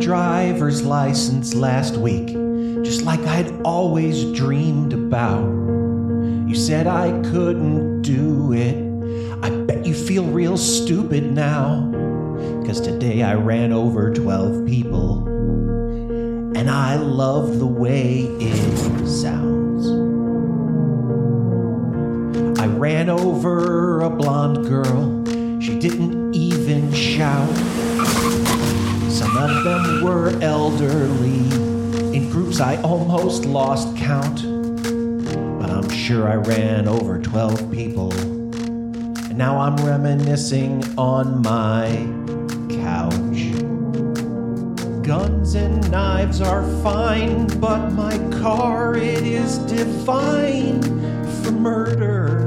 driver's license last week, just like I'd always dreamed about. You said I couldn't do it. I bet you feel real stupid now, 'cause today I ran over 12 people, and I love the way it sounds. I ran over a blonde girl. She didn't even shout. Some of them were elderly. In groups I almost lost count. But I'm sure I ran over 12 people. And now I'm reminiscing on my couch. Guns and knives are fine, but my car, it is divine for murder.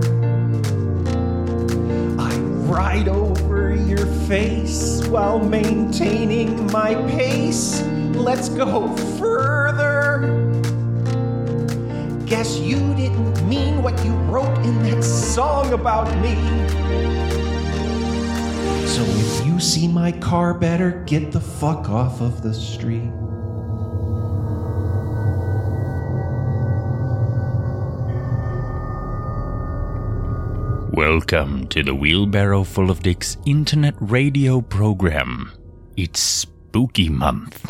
I ride over your face while maintaining my pace. Let's go further. Guess you didn't mean what you wrote in that song about me. So if you see my car, better get the fuck off of the street. Welcome to the Wheelbarrow Full of Dicks internet radio program. It's Spooky Month.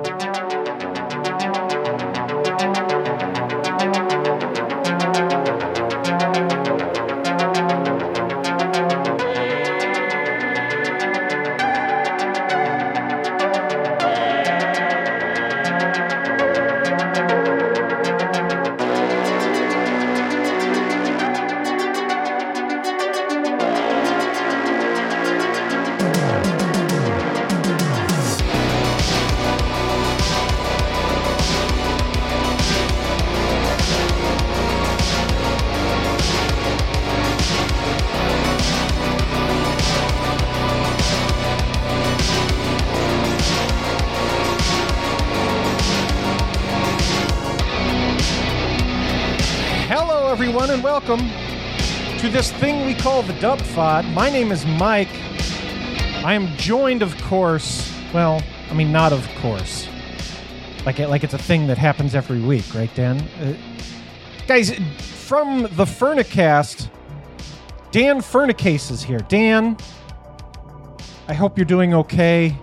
Everyone, and welcome to this thing we call the Dub Fod. My name is Mike. I am joined, of course, well, I mean, not of course. Like it's a thing that happens every week, right, Dan? Guys, from the Furnicast, Dan Furnicase is here. Dan, I hope you're doing okay.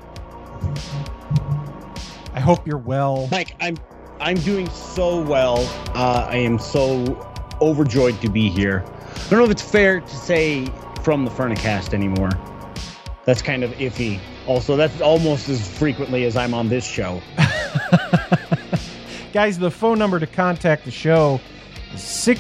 I hope you're well. Mike, I'm doing so well. I am so overjoyed to be here. I don't know if it's fair to say from the Furnicast anymore. That's kind of iffy. Also, that's almost as frequently as I'm on this show. Guys, the phone number to contact the show is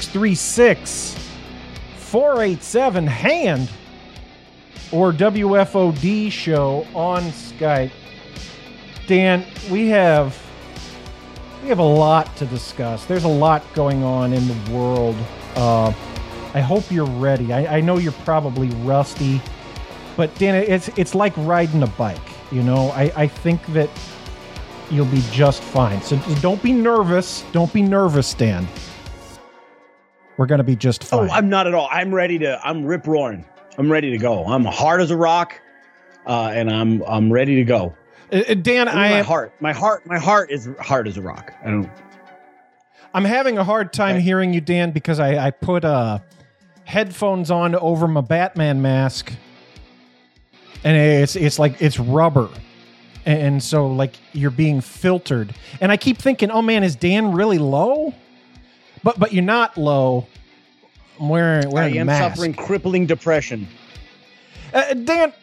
636-487-HAND or WFOD show on Skype. Dan, we have a lot to discuss. There's a lot going on in the world. I hope you're ready. I know you're probably rusty, but Dan, it's like riding a bike. You know, I think that you'll be just fine. So don't be nervous. Don't be nervous, Dan. We're gonna be just fine. Oh, I'm not at all. I'm rip roaring. I'm ready to go. I'm hard as a rock, and I'm ready to go. Dan, my heart is hard as a rock. I'm having a hard time hearing you, Dan, because I put headphones on over my Batman mask, and it's like it's rubber, and so like you're being filtered. And I keep thinking, oh man, is Dan really low? But you're not low. I'm wearing a mask. Suffering crippling depression. Dan,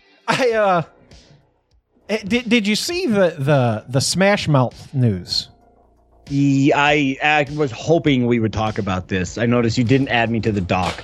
Did you see the Smash Mouth news? I was hoping we would talk about this. I noticed you didn't add me to the doc.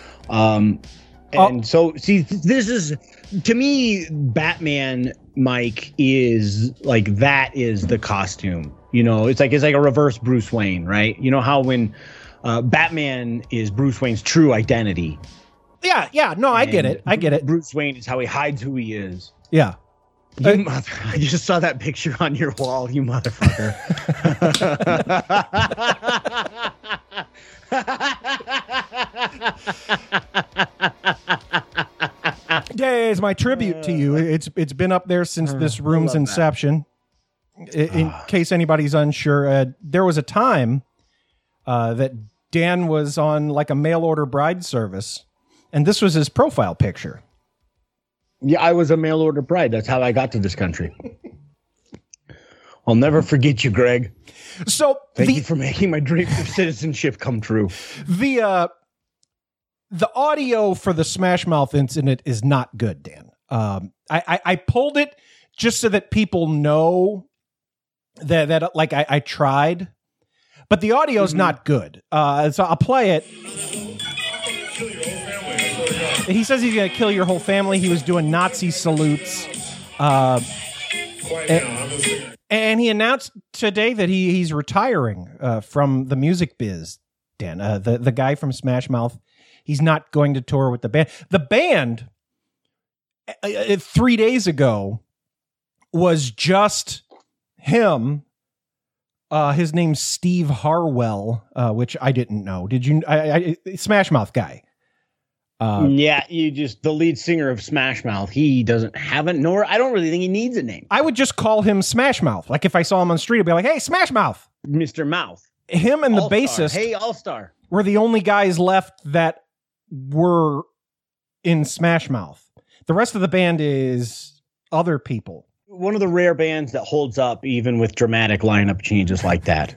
So, see, this is, to me, Batman, Mike, is like, that is the costume. You know, it's like a reverse Bruce Wayne, right? You know how when Batman is Bruce Wayne's true identity. Yeah. No, I get it. Bruce Wayne is how he hides who he is. Yeah. I just saw that picture on your wall, you motherfucker. Yeah, it's my tribute to you. It's been up there since this room's inception. in case anybody's unsure, there was a time that Dan was on like a mail order bride service, and this was his profile picture. Yeah, I was a mail order bride. That's how I got to this country. I'll never forget you, Greg. So Thank you for making my dream of citizenship come true. The audio for the Smash Mouth incident is not good, Dan. I pulled it just so that people know that like I tried, but the audio is not good. So I'll play it. He says he's going to kill your whole family. He was doing Nazi salutes. And he announced today that he's retiring from the music biz, Dan. The guy from Smash Mouth, he's not going to tour with the band. The band, 3 days ago, was just him. His name's Steve Harwell, which I didn't know. Did you? Smash Mouth guy. The lead singer of Smash Mouth. He doesn't have it, nor I don't really think he needs a name. I would just call him Smash Mouth. Like if I saw him on the street, I'd be like, "Hey, Smash Mouth, Mr. Mouth." Him and All-star. the bassist, Hey, All-Star, were the only guys left that were in Smash Mouth. The rest of the band is other people. One of the rare bands that holds up even with dramatic lineup changes like that.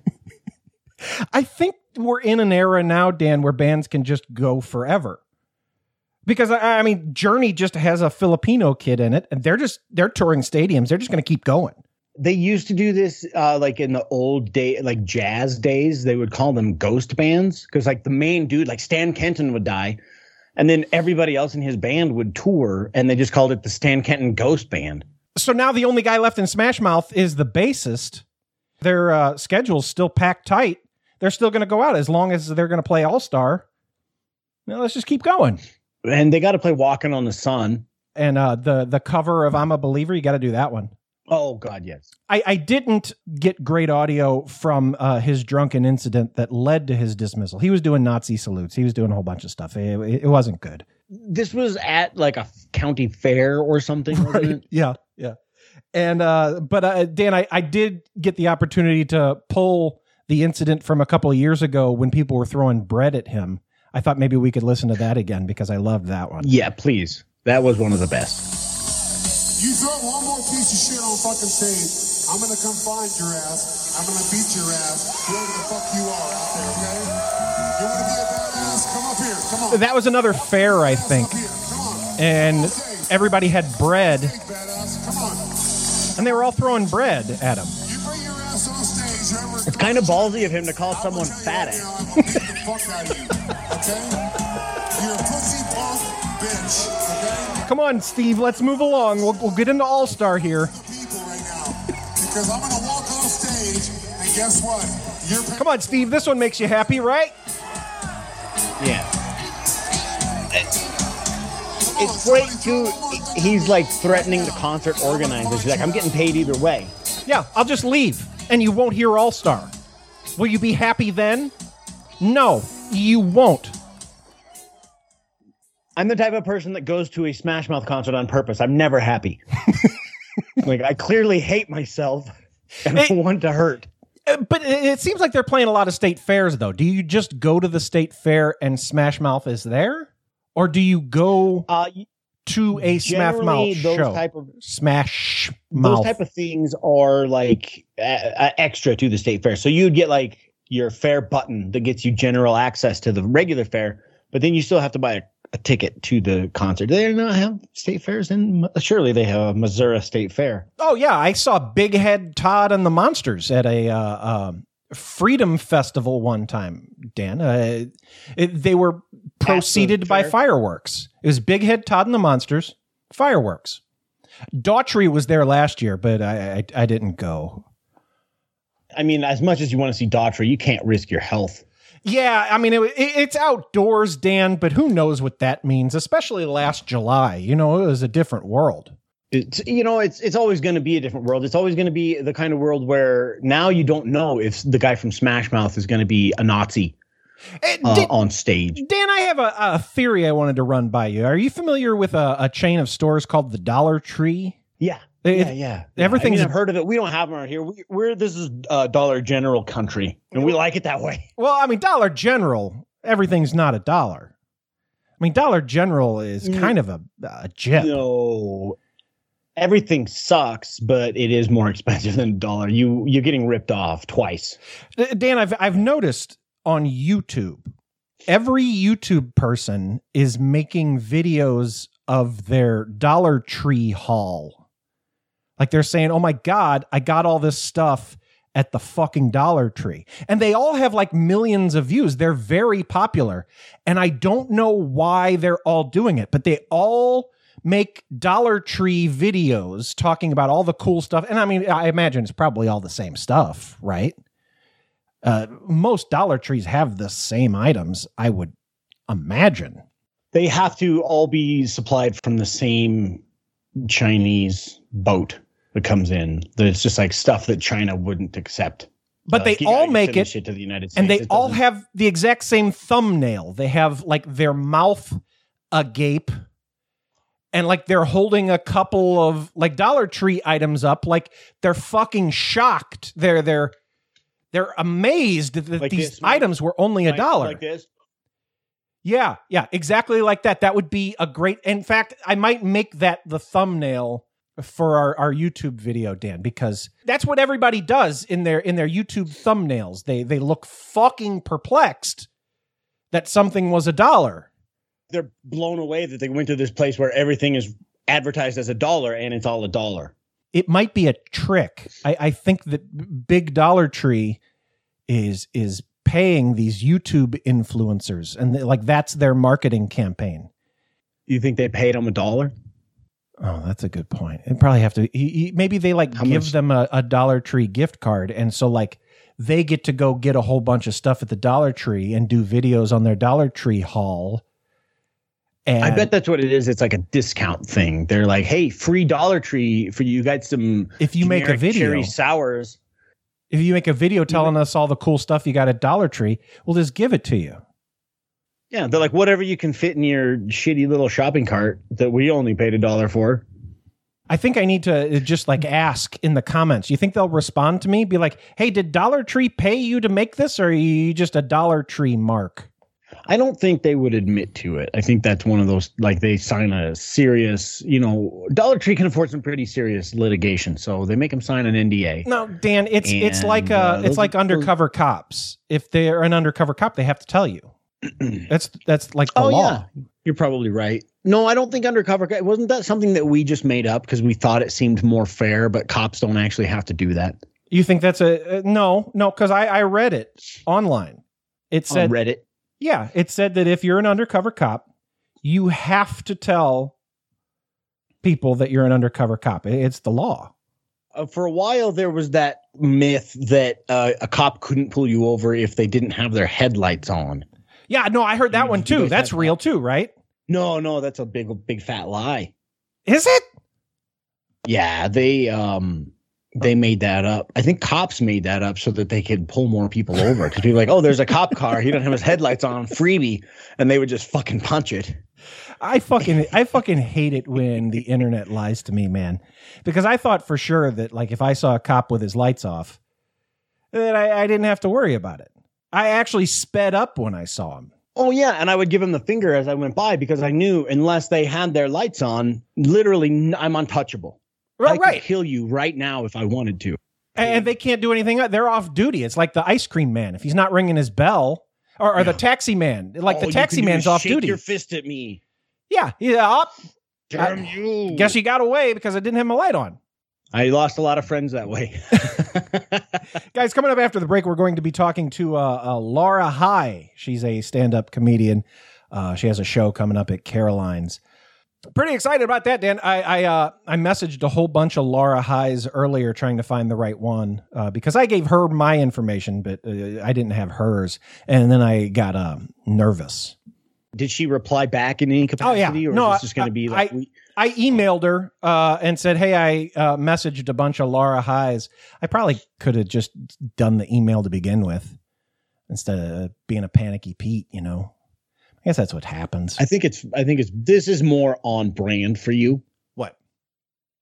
I think we're in an era now, Dan, where bands can just go forever. Because, I mean, Journey just has a Filipino kid in it, and they're touring stadiums. They're just going to keep going. They used to do this like in the old day, like jazz days. They would call them ghost bands because like the main dude, like Stan Kenton would die. And then everybody else in his band would tour, and they just called it the Stan Kenton Ghost Band. So now the only guy left in Smash Mouth is the bassist. Their schedule's still packed tight. They're still going to go out as long as they're going to play All-Star. Now let's just keep going. And they got to play Walking on the Sun. And the cover of I'm a Believer, you got to do that one. Oh, God, yes. I didn't get great audio from his drunken incident that led to his dismissal. He was doing Nazi salutes. He was doing a whole bunch of stuff. It wasn't good. This was at like a county fair or something, wasn't it? Yeah. And but Dan, I did get the opportunity to pull the incident from a couple of years ago when people were throwing bread at him. I thought maybe we could listen to that again because I loved that one. Yeah, please. That was one of the best. You throw one more piece of shit on fucking stage, I'm gonna come find your ass. I'm gonna beat your ass wherever the fuck you are out there, okay? You wanna be a badass? Come up here. Come on. That was another fair, I think. Come on. And everybody had bread, Badass. Come on. and they were all throwing bread at him. You bring your ass on stage. Wherever It's kind of ballsy of him to call someone fat ass. I'm gonna beat the fuck out of you, okay? You're a pussy punk bitch, okay? Come on, Steve, let's move along. We'll get into All-Star here. People right now, because I'm gonna walk on stage, and guess what? You're Come on, Steve, this one makes you happy, right? Yeah. It's great, too. He's like threatening the concert organizers. He's like, I'm getting paid either way. Yeah, I'll just leave, and you won't hear All-Star. Will you be happy then? No, you won't. I'm the type of person that goes to a Smash Mouth concert on purpose. I'm never happy. Like, I clearly hate myself, and I want to hurt. But it seems like they're playing a lot of state fairs, though. Do you just go to the state fair and Smash Mouth is there? Or do you go to a Smash Mouth show? Smash Mouth. Those type of things are like extra to the state fair. So you'd get like your fair button that gets you general access to the regular fair, but then you still have to buy a ticket to the concert. Do they not have state fairs? And surely they have a Missouri State Fair. Oh, yeah. I saw Big Head Todd and the Monsters at a Freedom Festival one time, Dan. They were preceded by fireworks. It was Big Head Todd and the Monsters, fireworks. Daughtry was there last year, but I didn't go. I mean, as much as you want to see Daughtry, you can't risk your health. Yeah, I mean, it's outdoors, Dan, but who knows what that means, especially last July. You know, it was a different world. It's always going to be a different world. It's always going to be the kind of world where now you don't know if the guy from Smash Mouth is going to be a Nazi on stage. Dan, I have a theory I wanted to run by you. Are you familiar with a chain of stores called the Dollar Tree? Yeah. Everything's. I mean, I've heard of it. We don't have them right here. This is Dollar General country, and we like it that way. Well, I mean, Dollar General, everything's not a dollar. I mean, Dollar General is kind of a jet. No, everything sucks, but it is more expensive than a dollar. You're getting ripped off twice. Dan, I've noticed on YouTube, every YouTube person is making videos of their Dollar Tree haul. Like they're saying, oh my God, I got all this stuff at the fucking Dollar Tree. And they all have like millions of views. They're very popular. And I don't know why they're all doing it, but they all make Dollar Tree videos talking about all the cool stuff. And I mean, I imagine it's probably all the same stuff, right? Most Dollar Trees have the same items, I would imagine. They have to all be supplied from the same Chinese boat that comes in. It's just like stuff that China wouldn't accept. But they all make it, shit to the United States, and they all have the exact same thumbnail. They have like their mouth agape, and like they're holding a couple of like Dollar Tree items up, like they're fucking shocked. They're amazed that like these items were only $1. Like this. Yeah, exactly like that. That would be a great. In fact, I might make that the thumbnail for our YouTube video, Dan, because that's what everybody does in their YouTube thumbnails. They look fucking perplexed that something was $1. They're blown away that they went to this place where everything is advertised as $1 and it's all $1. It might be a trick. I think that Big Dollar Tree is paying these YouTube influencers, and like that's their marketing campaign. You think they paid them $1? Oh, that's a good point. It'd probably have to. Maybe they like give them a Dollar Tree gift card, and so like they get to go get a whole bunch of stuff at the Dollar Tree and do videos on their Dollar Tree haul. And I bet that's what it is. It's like a discount thing. They're like, "Hey, free Dollar Tree for you. You got some if you make a video cherry sours. If you make a video telling us all the cool stuff you got at Dollar Tree, we'll just give it to you." Yeah, they're like, whatever you can fit in your shitty little shopping cart that we only paid $1 for. I think I need to just like ask in the comments. You think they'll respond to me? Be like, hey, did Dollar Tree pay you to make this, or are you just a Dollar Tree mark? I don't think they would admit to it. I think that's one of those, like they sign a serious, Dollar Tree can afford some pretty serious litigation, so they make them sign an NDA. No, Dan, it's like undercover cops. If they're an undercover cop, they have to tell you. That's like the law. Yeah. You're probably right. No, I don't think undercover. Wasn't that something that we just made up because we thought it seemed more fair, but cops don't actually have to do that? You think that's no, because I read it online. It said on Reddit. Yeah, it said that if you're an undercover cop, you have to tell people that you're an undercover cop. It's the law. For a while, there was that myth that a cop couldn't pull you over if they didn't have their headlights on. Yeah, no, I heard that one too. That's real too, right? No, that's a big fat lie. Is it? Yeah, they made that up. I think cops made that up so that they could pull more people over. Because people are like, oh, there's a cop car. He doesn't have his headlights on. Freebie. And they would just fucking punch it. I fucking hate it when the internet lies to me, man. Because I thought for sure that like if I saw a cop with his lights off, that I didn't have to worry about it. I actually sped up when I saw him. Oh, yeah. And I would give him the finger as I went by because I knew unless they had their lights on, literally I'm untouchable. I could kill you right now if I wanted to. And they can't do anything. They're off duty. It's like the ice cream man. If he's not ringing his bell or the taxi man, like the taxi man's off duty. Shake your fist at me. Yeah. Damn you. Guess you got away because I didn't have my light on. I lost a lot of friends that way. Guys, coming up after the break, we're going to be talking to Laura High. She's a stand-up comedian. She has a show coming up at Caroline's. Pretty excited about that, Dan. I messaged a whole bunch of Laura Highs earlier trying to find the right one because I gave her my information, but I didn't have hers. And then I got nervous. Did she reply back in any capacity? Oh, yeah. Or No, is this just going to be like... I emailed her and said, hey, I messaged a bunch of Laura Highs. I probably could have just done the email to begin with instead of being a panicky Pete, I guess that's what happens. I think this is more on brand for you. What?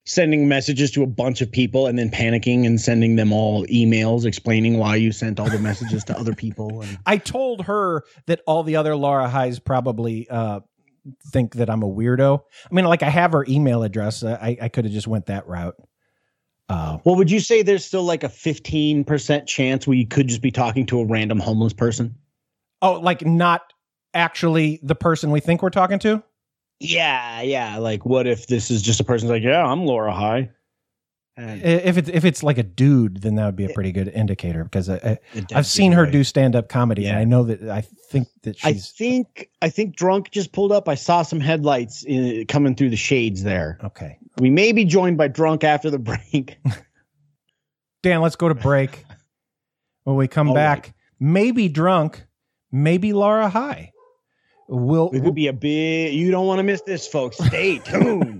sending messages to a bunch of people and then panicking and sending them all emails explaining why you sent all the messages to other people. And I told her that all the other Laura Highs probably think that I'm a weirdo. I mean, like, I have her email address. I could have just went that route. Well, would you say there's still like a 15% chance we could just be talking to a random homeless person? Oh, like not actually the person we think we're talking to? Yeah. Like, what if this is just a person like, yeah, I'm Laura High. And If it's like a dude, then that would be a pretty good indicator, because I've seen her do stand-up comedy, and I know that I think that she's. I think Drunk just pulled up. I saw some headlights coming through the shades there. Okay. We may be joined by Drunk after the break. Dan, let's go to break. When we come back, maybe Drunk, maybe Laura High. It could be a big. You don't want to miss this, folks. Stay tuned.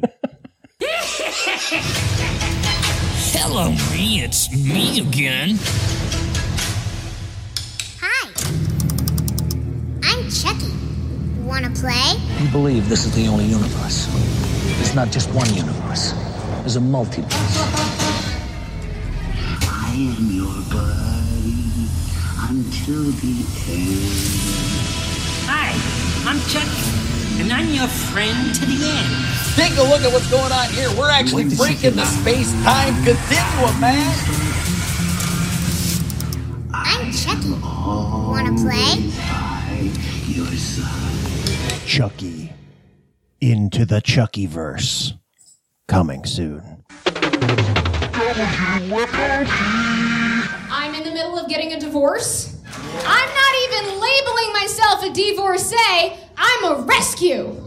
Hello, me. It's me again. Hi. I'm Chucky. Wanna play? You believe this is the only universe. It's not just one universe. There's a multiverse. I am your buddy until the end. Hi, I'm Chucky, and I'm your friend to the end. Take a look at what's going on here. We're actually breaking the space-time continuum, man. I'm Chucky. Wanna play? Your son. Chucky. Into the Chuckyverse. Coming soon. I'm in the middle of getting a divorce. I'm not even labeling myself a divorcee. I'm a rescue.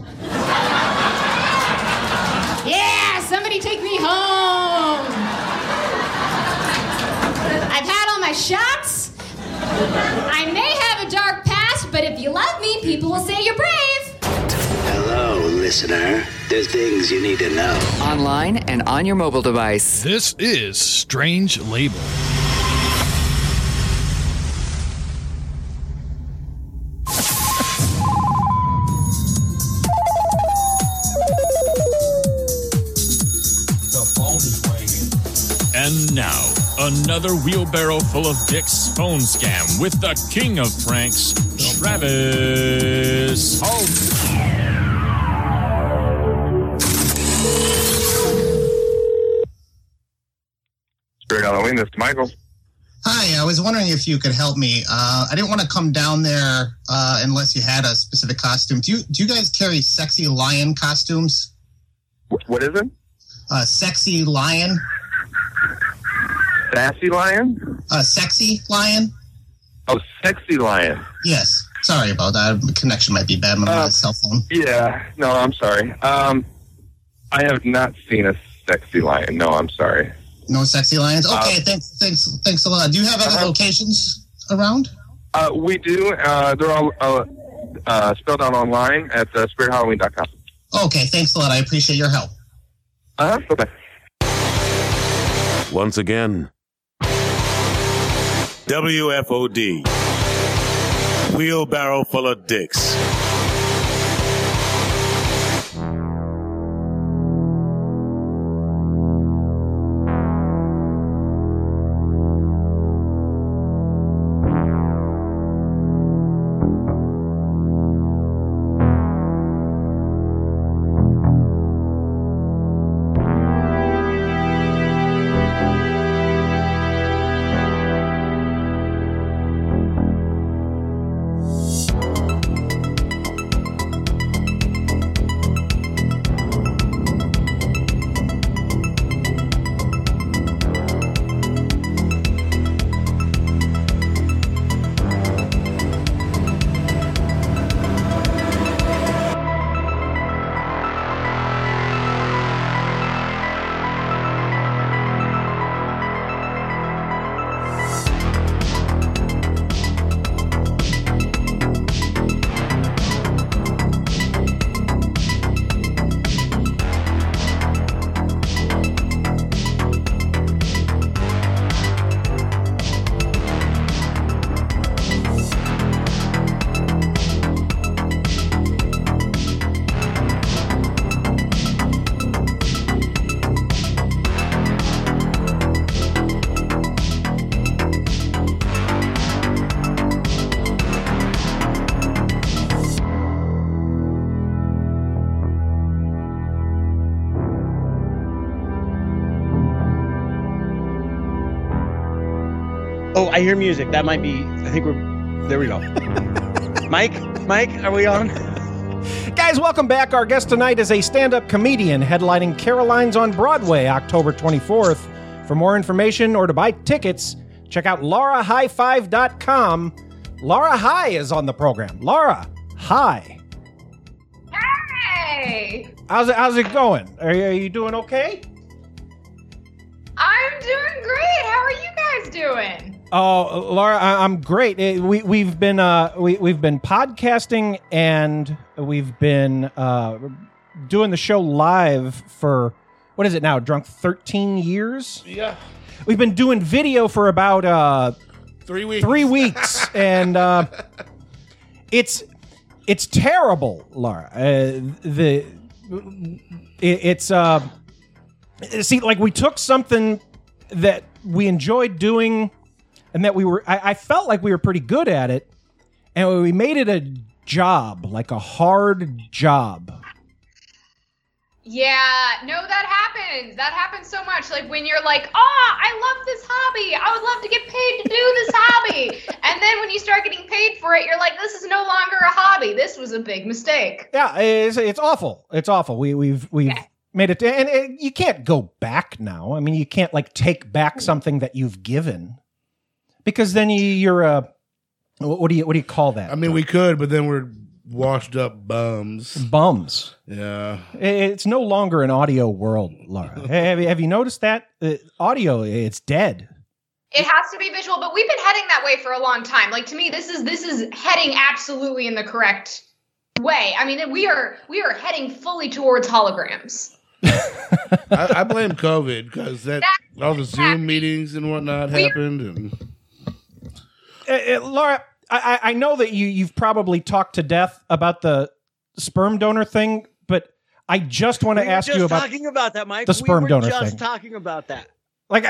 Yeah, somebody take me home. I've had all my shots. I may have a dark past, but if you love me, people will say you're brave. Hello, listener. There's things you need to know. Online and on your mobile device. This is Strange Label. And now, another wheelbarrow full of dicks phone scam with the king of pranks, Travis Holt. Spirit Halloween, this is Michael. Hi, I was wondering if you could help me. I didn't want to come down there unless you had a specific costume. Do you guys carry sexy lion costumes? What is it? Sexy lion. Sassy lion? Sexy lion. Oh, sexy lion. Yes. Sorry about that. The connection might be bad on my cell phone. Yeah. No, I'm sorry. I have not seen a sexy lion. No, I'm sorry. No sexy lions? Okay, thanks a lot. Do you have other locations around? We do. They're all spelled out online at spirithalloween.com. Okay, thanks a lot. I appreciate your help. Bye-bye. Once again, WFOD, wheelbarrow full of dicks. I hear music. That might be. I think there we go. Mike, are we on? Guys, welcome back. Our guest tonight is a stand-up comedian headlining Caroline's on Broadway, October 24th. For more information or to buy tickets, check out laurahighfive.com. Laura High is on the program. Laura, hi. Hey! How's it going? Are you doing okay? I'm doing great. How are you guys doing? Oh, Laura, I'm great. We've been podcasting and we've been doing the show live for, what is it now? Drunk 13 years? Yeah. We've been doing video for about 3 weeks. 3 weeks, and it's terrible, Laura. See, like, we took something that we enjoyed doing and that I felt like we were pretty good at it, and we made it a job, like a hard job. Yeah, no, that happens. That happens so much. Like when you're like, I love this hobby. I would love to get paid to do this hobby. And then when you start getting paid for it, you're like, this is no longer a hobby. This was a big mistake. Yeah, it's awful. It's awful. We've made it, and you can't go back now. I mean, you can't like take back something that you've given, because then you're a what do you call that? I mean, we could, but then we're washed up bums. Bums. Yeah. It's no longer an audio world, Laura. Have you noticed that? Audio, it's dead. It has to be visual, but we've been heading that way for a long time. Like, to me, this is heading absolutely in the correct way. I mean, we are heading fully towards holograms. I blame COVID because all the Zoom meetings and whatnot happened. And Laura, I know that you've probably talked to death about the sperm donor thing, but I just want to ask you about talking about that, Mike. The sperm donor we were thing. just talking about that. Like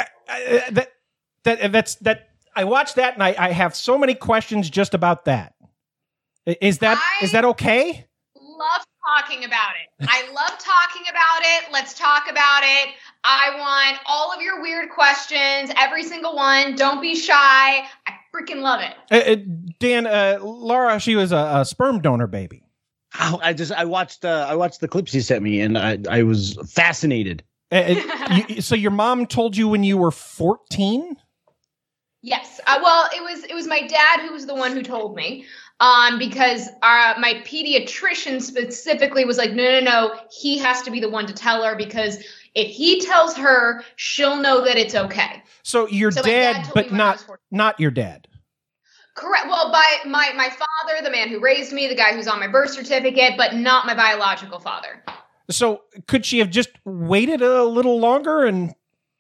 that I watched that and I have so many questions just about that. Is that okay? Love talking about it. I love talking about it. Let's talk about it. I want all of your weird questions, every single one. Don't be shy. I freaking love it. Dan, Laura, she was a sperm donor baby. Oh, I watched the clips you sent me, and I was fascinated. So your mom told you when you were 14? Yes. Well, it was my dad who was the one who told me. Because my pediatrician specifically was like, no, he has to be the one to tell her, because if he tells her, she'll know that it's okay. So your dad, but not your dad. Correct. Well, by my father, the man who raised me, the guy who's on my birth certificate, but not my biological father. So could she have just waited a little longer, and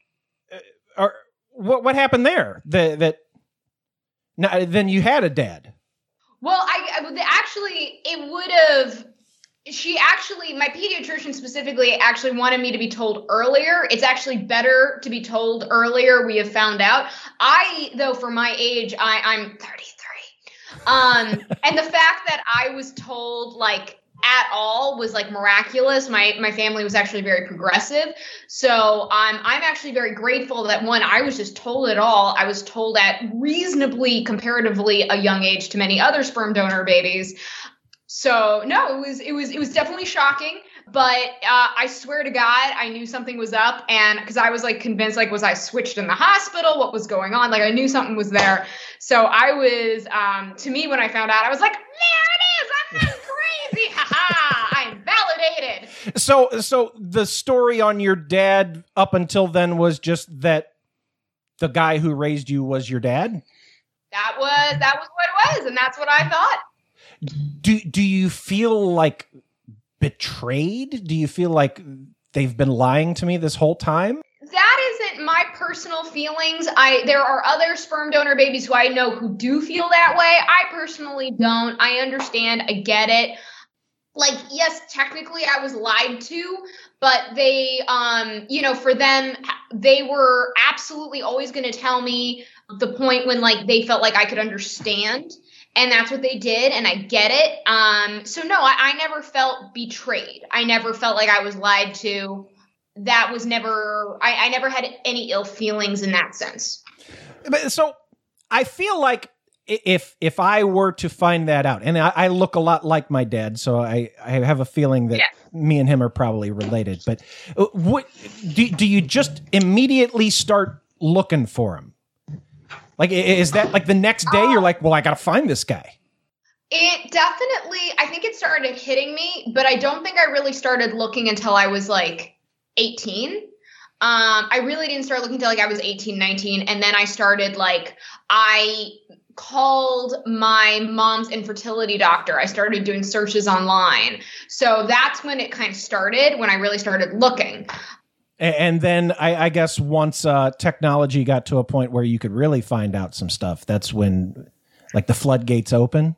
or what happened there? Then you had a dad. Well, it would have. My pediatrician specifically actually wanted me to be told earlier. It's actually better to be told earlier, we have found out. Though, for my age, I'm 33. And the fact that I was told, like, at all was, like, miraculous. My family was actually very progressive. So I'm actually very grateful that, one, I was just told it all. I was told at reasonably, comparatively a young age to many other sperm donor babies. So no, it was definitely shocking, but I swear to God, I knew something was up, and because I was like convinced, like, was I switched in the hospital? What was going on? Like, I knew something was there. So I was, to me, when I found out, I was like, there it is! I'm not crazy! Ha-ha! I'm validated! So the story on your dad up until then was just that the guy who raised you was your dad? That was what it was, and that's what I thought. Do you feel like betrayed? Do you feel like they've been lying to me this whole time? That isn't my personal feelings. There are other sperm donor babies who I know who do feel that way. I personally don't. I understand. I get it. Like, yes, technically I was lied to, but they, for them, they were absolutely always going to tell me the point when, like, they felt like I could understand. And that's what they did, and I get it. So no, I never felt betrayed. I never felt like I was lied to. That was never, I never had any ill feelings in that sense. So I feel like if I were to find that out, and I look a lot like my dad, so I have a feeling that me and him are probably related. But what do you just immediately start looking for him? Like, is that like the next day you're like, well, I got to find this guy? It definitely, I think it started hitting me, but I don't think I really started looking until I was like 18. I really didn't start looking until like I was 18, 19. And then I started I called my mom's infertility doctor. I started doing searches online. So that's when it kind of started, when I really started looking. And then I guess once technology got to a point where you could really find out some stuff, that's when like the floodgates open.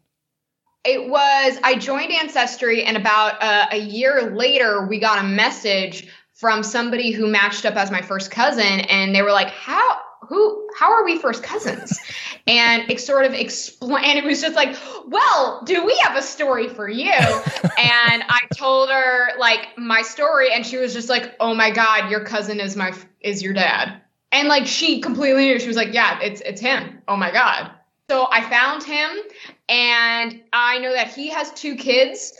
I joined Ancestry, and about a year later, we got a message from somebody who matched up as my first cousin, and they were like, how are we first cousins? And it sort of explained, and it was just like, well, do we have a story for you? And I told her like my story, and she was just like, oh my God, your cousin is your dad. And like, she completely knew. She was like, yeah, it's him. Oh my God. So I found him, and I know that he has 2 kids.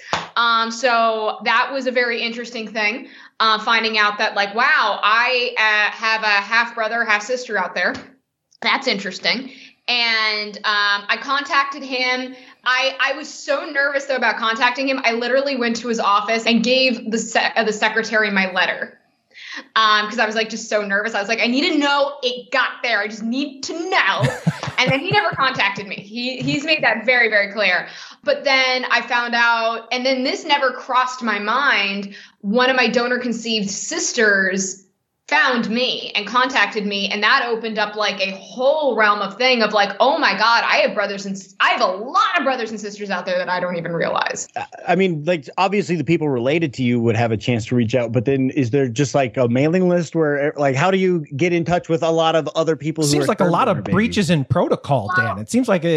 So that was a very interesting thing. Finding out that like, wow, I have a half brother, half sister out there. That's interesting. And I contacted him. I was so nervous though about contacting him. I literally went to his office and gave the secretary my letter. Because I was like just so nervous. I was like, I need to know it got there. I just need to know. And then he never contacted me. He's made that very, very clear. But then I found out, and then this never crossed my mind. One of my donor-conceived sisters found me and contacted me, and that opened up like a whole realm of thing of like, oh my God, I have a lot of brothers and sisters out there that I don't even realize. I mean, like obviously the people related to you would have a chance to reach out, but then is there just like a mailing list where like, how do you get in touch with a lot of other people? Seems like a lot of breaches in protocol, Dan. It seems like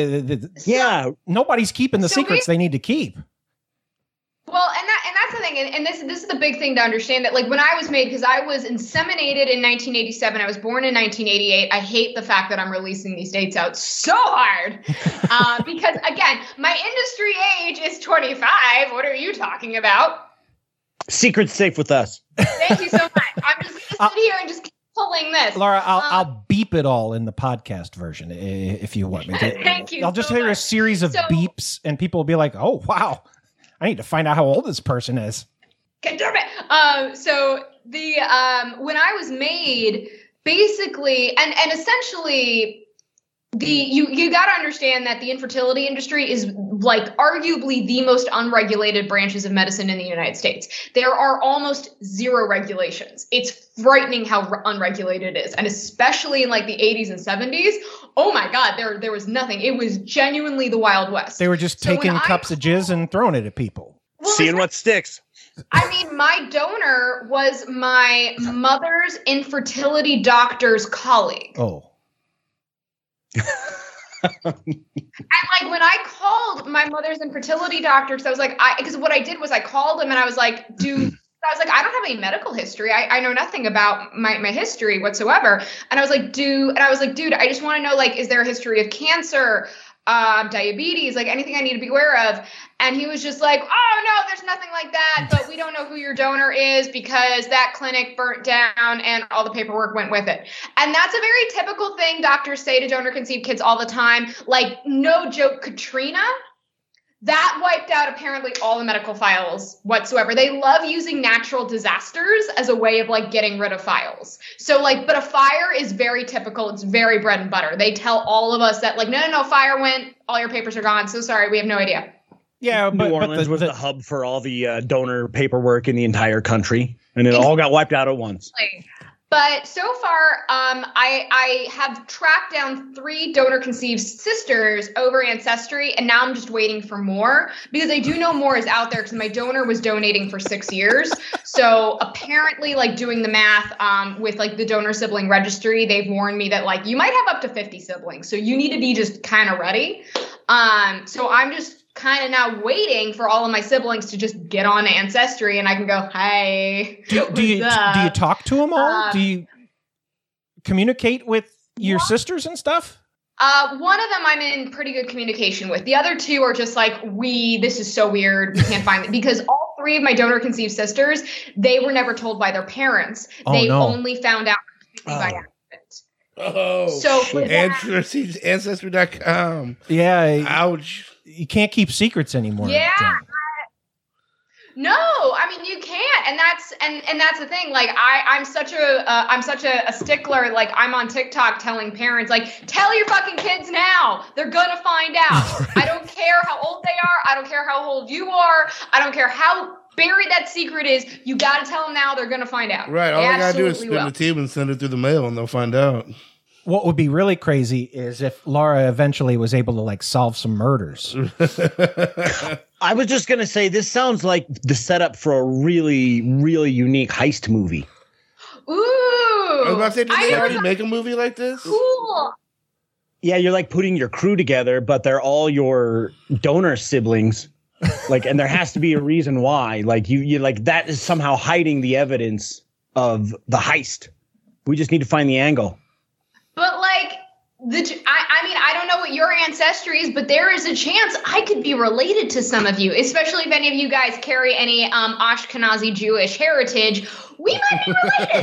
nobody's keeping the secrets they need to keep. Well, and that's the thing, and this is the big thing to understand, that like when I was made, because I was inseminated in 1987, I was born in 1988. I hate the fact that I'm releasing these dates out so hard, because again, my industry age is 25. What are you talking about? Secret's safe with us. Thank you so much. I'm just gonna sit here and just keep pulling this. Laura, I'll beep it all in the podcast version if you want me to. Thank you. I'll just hear a series of beeps, and people will be like, "Oh, wow. I need to find out how old this person is." God damn it. So the when I was made, basically, and essentially, you got to understand that the infertility industry is like arguably the most unregulated branches of medicine in the United States. There are almost zero regulations. It's frightening how unregulated it is, and especially in like the 80s and 70s. Oh my God, there was nothing. It was genuinely the Wild West. They were just taking cups of jizz and throwing it at people. Well, seeing what sticks. I mean, my donor was my mother's infertility doctor's colleague. Oh. And like when I called my mother's infertility doctor, because I was like, because what I did was I called him and I was like, I don't have any medical history. I know nothing about my history whatsoever. And I was like, dude, I just want to know, like, is there a history of cancer, diabetes, like anything I need to be aware of? And he was just like, oh no, there's nothing like that, but we don't know who your donor is because that clinic burnt down and all the paperwork went with it. And that's a very typical thing doctors say to donor conceived kids all the time. Like, no joke, Katrina, that wiped out apparently all the medical files whatsoever. They love using natural disasters as a way of like getting rid of files. So like, but a fire is very typical. It's very bread and butter. They tell all of us that like, no, fire went, all your papers are gone. So sorry, we have no idea. Yeah, New Orleans was the hub for all the donor paperwork in the entire country, and it all got wiped out at once. But so far, I have tracked down 3 donor-conceived sisters over Ancestry, and now I'm just waiting for more, because I do know more is out there, because my donor was donating for 6 years. So apparently, like, doing the math with, like, the donor sibling registry, they've warned me that, like, you might have up to 50 siblings, so you need to be just kind of ready. So I'm just kind of now waiting for all of my siblings to just get on Ancestry, and I can go, hey. Do you talk to them all? Do you communicate with your sisters and stuff? One of them I'm in pretty good communication with. The other two are just like, this is so weird. We can't find it. Because all three of my donor-conceived sisters, they were never told by their parents. They only found out by accident. Oh, so Ancestry.com. Yeah. Ouch. You can't keep secrets anymore. Yeah. No, I mean you can't, and that's the thing. Like I'm such a stickler. Like I'm on TikTok telling parents, like, tell your fucking kids now. They're gonna find out. I don't care how old they are. I don't care how old you are. I don't care how buried that secret is. You got to tell them now. They're gonna find out. Right. All they gotta do is spin the tube and send it through the mail, and they'll find out. What would be really crazy is if Laura eventually was able to like solve some murders. I was just going to say, this sounds like the setup for a really, really unique heist movie. Ooh. I was about to say, did they already make a movie like this? Cool. Yeah, you're like putting your crew together, but they're all your donor siblings. Like, and there has to be a reason why. Like you like that is somehow hiding the evidence of the heist. We just need to find the angle. But like I mean, I don't know what your ancestry is, but there is a chance I could be related to some of you, especially if any of you guys carry any Ashkenazi Jewish heritage. We might be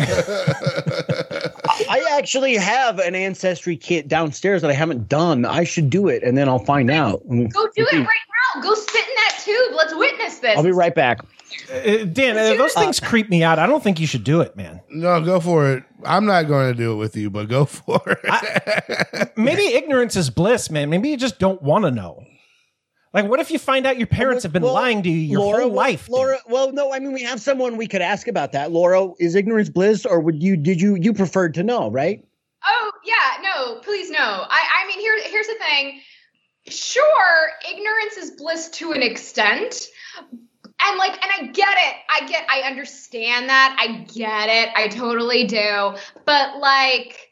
related. I actually have an ancestry kit downstairs that I haven't done. I should do it, and then I'll find out. Go do it right now. Go spit in that tube. Let's witness this. I'll be right back. Dan, those things creep me out. I don't think you should do it, man. No, go for it. I'm not going to do it with you, but go for it. Maybe ignorance is bliss, man. Maybe you just don't want to know. Like, what if you find out your parents have been lying to you your whole life? Laura, well, no, I mean, we have someone we could ask about that. Laura, is ignorance bliss, or did you preferred to know, right? Oh, yeah, no, please no. I mean, here's the thing. Sure, ignorance is bliss to an extent. And I get it. I understand that. I get it. I totally do. But like,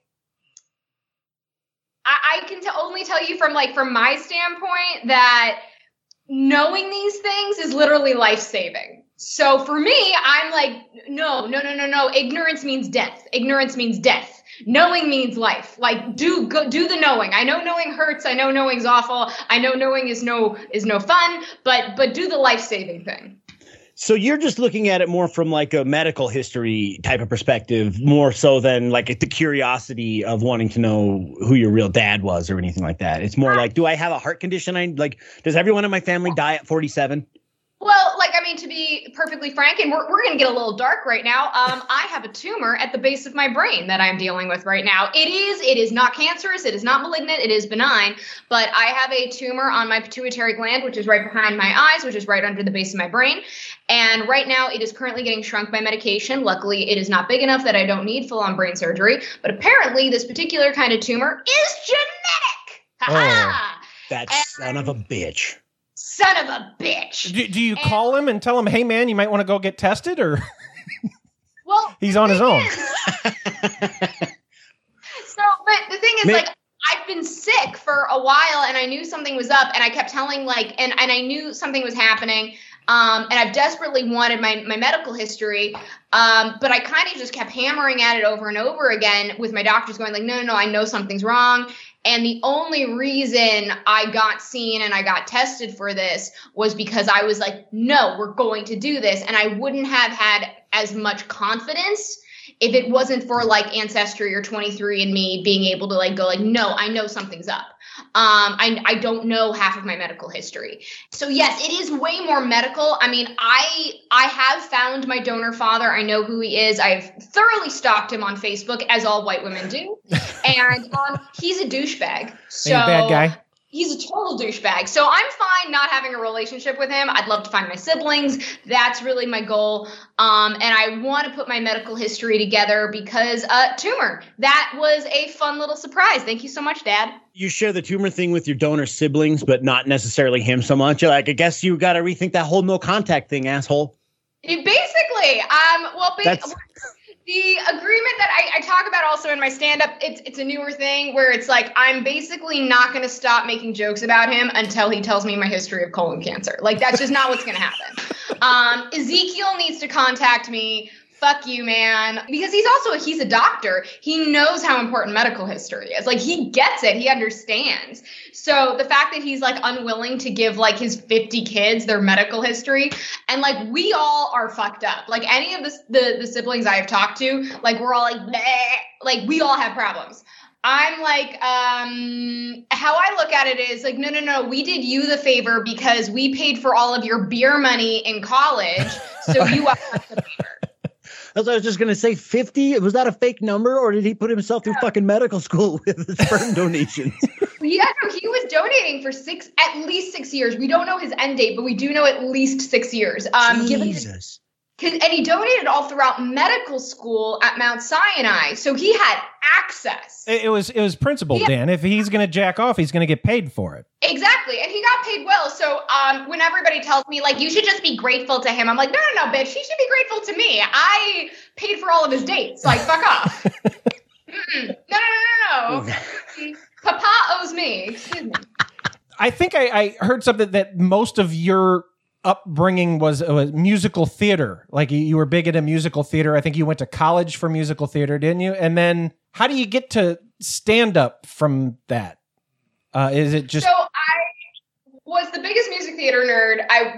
I can only tell you from my standpoint that knowing these things is literally life-saving. So for me, I'm like, no. Ignorance means death. Ignorance means death. Knowing means life. Like, do the knowing. I know knowing hurts. I know knowing's awful. I know knowing is no fun. But do the life-saving thing. So you're just looking at it more from like a medical history type of perspective, more so than like the curiosity of wanting to know who your real dad was or anything like that. It's more like, do I have a heart condition? Does everyone in my family die at 47? Well, to be perfectly frank, and we're going to get a little dark right now. I have a tumor at the base of my brain that I'm dealing with right now. It is not cancerous. It is not malignant. It is benign. But I have a tumor on my pituitary gland, which is right behind my eyes, which is right under the base of my brain. And right now it is currently getting shrunk by medication. Luckily, it is not big enough that I don't need full-on brain surgery. But apparently this particular kind of tumor is genetic. Ha-ha! That son of a bitch. Son of a bitch. Do you call him and tell him, hey, man, you might want to go get tested? Or well, he's on his own. But the thing is, I've been sick for a while and I knew something was up and I kept telling and I knew something was happening. And I've desperately wanted my medical history. But I kind of just kept hammering at it over and over again with my doctors going like, no, I know something's wrong. And the only reason I got seen and I got tested for this was because I was like, no, we're going to do this. And I wouldn't have had as much confidence if it wasn't for Ancestry or 23andMe being able to go no, I know something's up. I don't know half of my medical history. So yes, it is way more medical. I mean, I have found my donor father. I know who he is. I've thoroughly stalked him on Facebook, as all white women do. And he's a douchebag. So a bad guy. He's a total douchebag. So I'm fine not having a relationship with him. I'd love to find my siblings. That's really my goal. And I want to put my medical history together because tumor. That was a fun little surprise. Thank you so much, Dad. You share the tumor thing with your donor siblings, but not necessarily him so much. I guess you got to rethink that whole no contact thing, asshole. Basically, the agreement that I talk about also in my stand-up, it's a newer thing where it's I'm basically not going to stop making jokes about him until he tells me my history of colon cancer. That's just not what's going to happen. Ezekiel needs to contact me fuck you, man. Because he's a doctor. He knows how important medical history is. Like, he gets it. He understands. So the fact that he's like unwilling to give like his 50 kids their medical history, and like we all are fucked up. Like any of the siblings I have talked to, like we're all like, bleh. Like we all have problems. I'm like, how I look at it is like, no, we did you the favor because we paid for all of your beer money in college, so you are the favor. That's what I was just going to say. 50? Was that a fake number, or did he put himself through fucking medical school with his sperm donations? Yeah, no, he was donating for at least 6 years. We don't know his end date, but we do know at least 6 years. Jesus. And he donated all throughout medical school at Mount Sinai, so he had access. It was principle, Dan. If he's going to jack off, he's going to get paid for it. Exactly, and he got paid well. So when everybody tells me, like, you should just be grateful to him, I'm like, no, bitch, he should be grateful to me. I paid for all of his dates. Like, fuck off. No. Papa owes me. Excuse me. I think I heard something that most of your upbringing was musical theater. Like you were big into musical theater. I think you went to college for musical theater, didn't you? And then how do you get to stand up from that? Is it just... So I was the biggest music theater nerd. I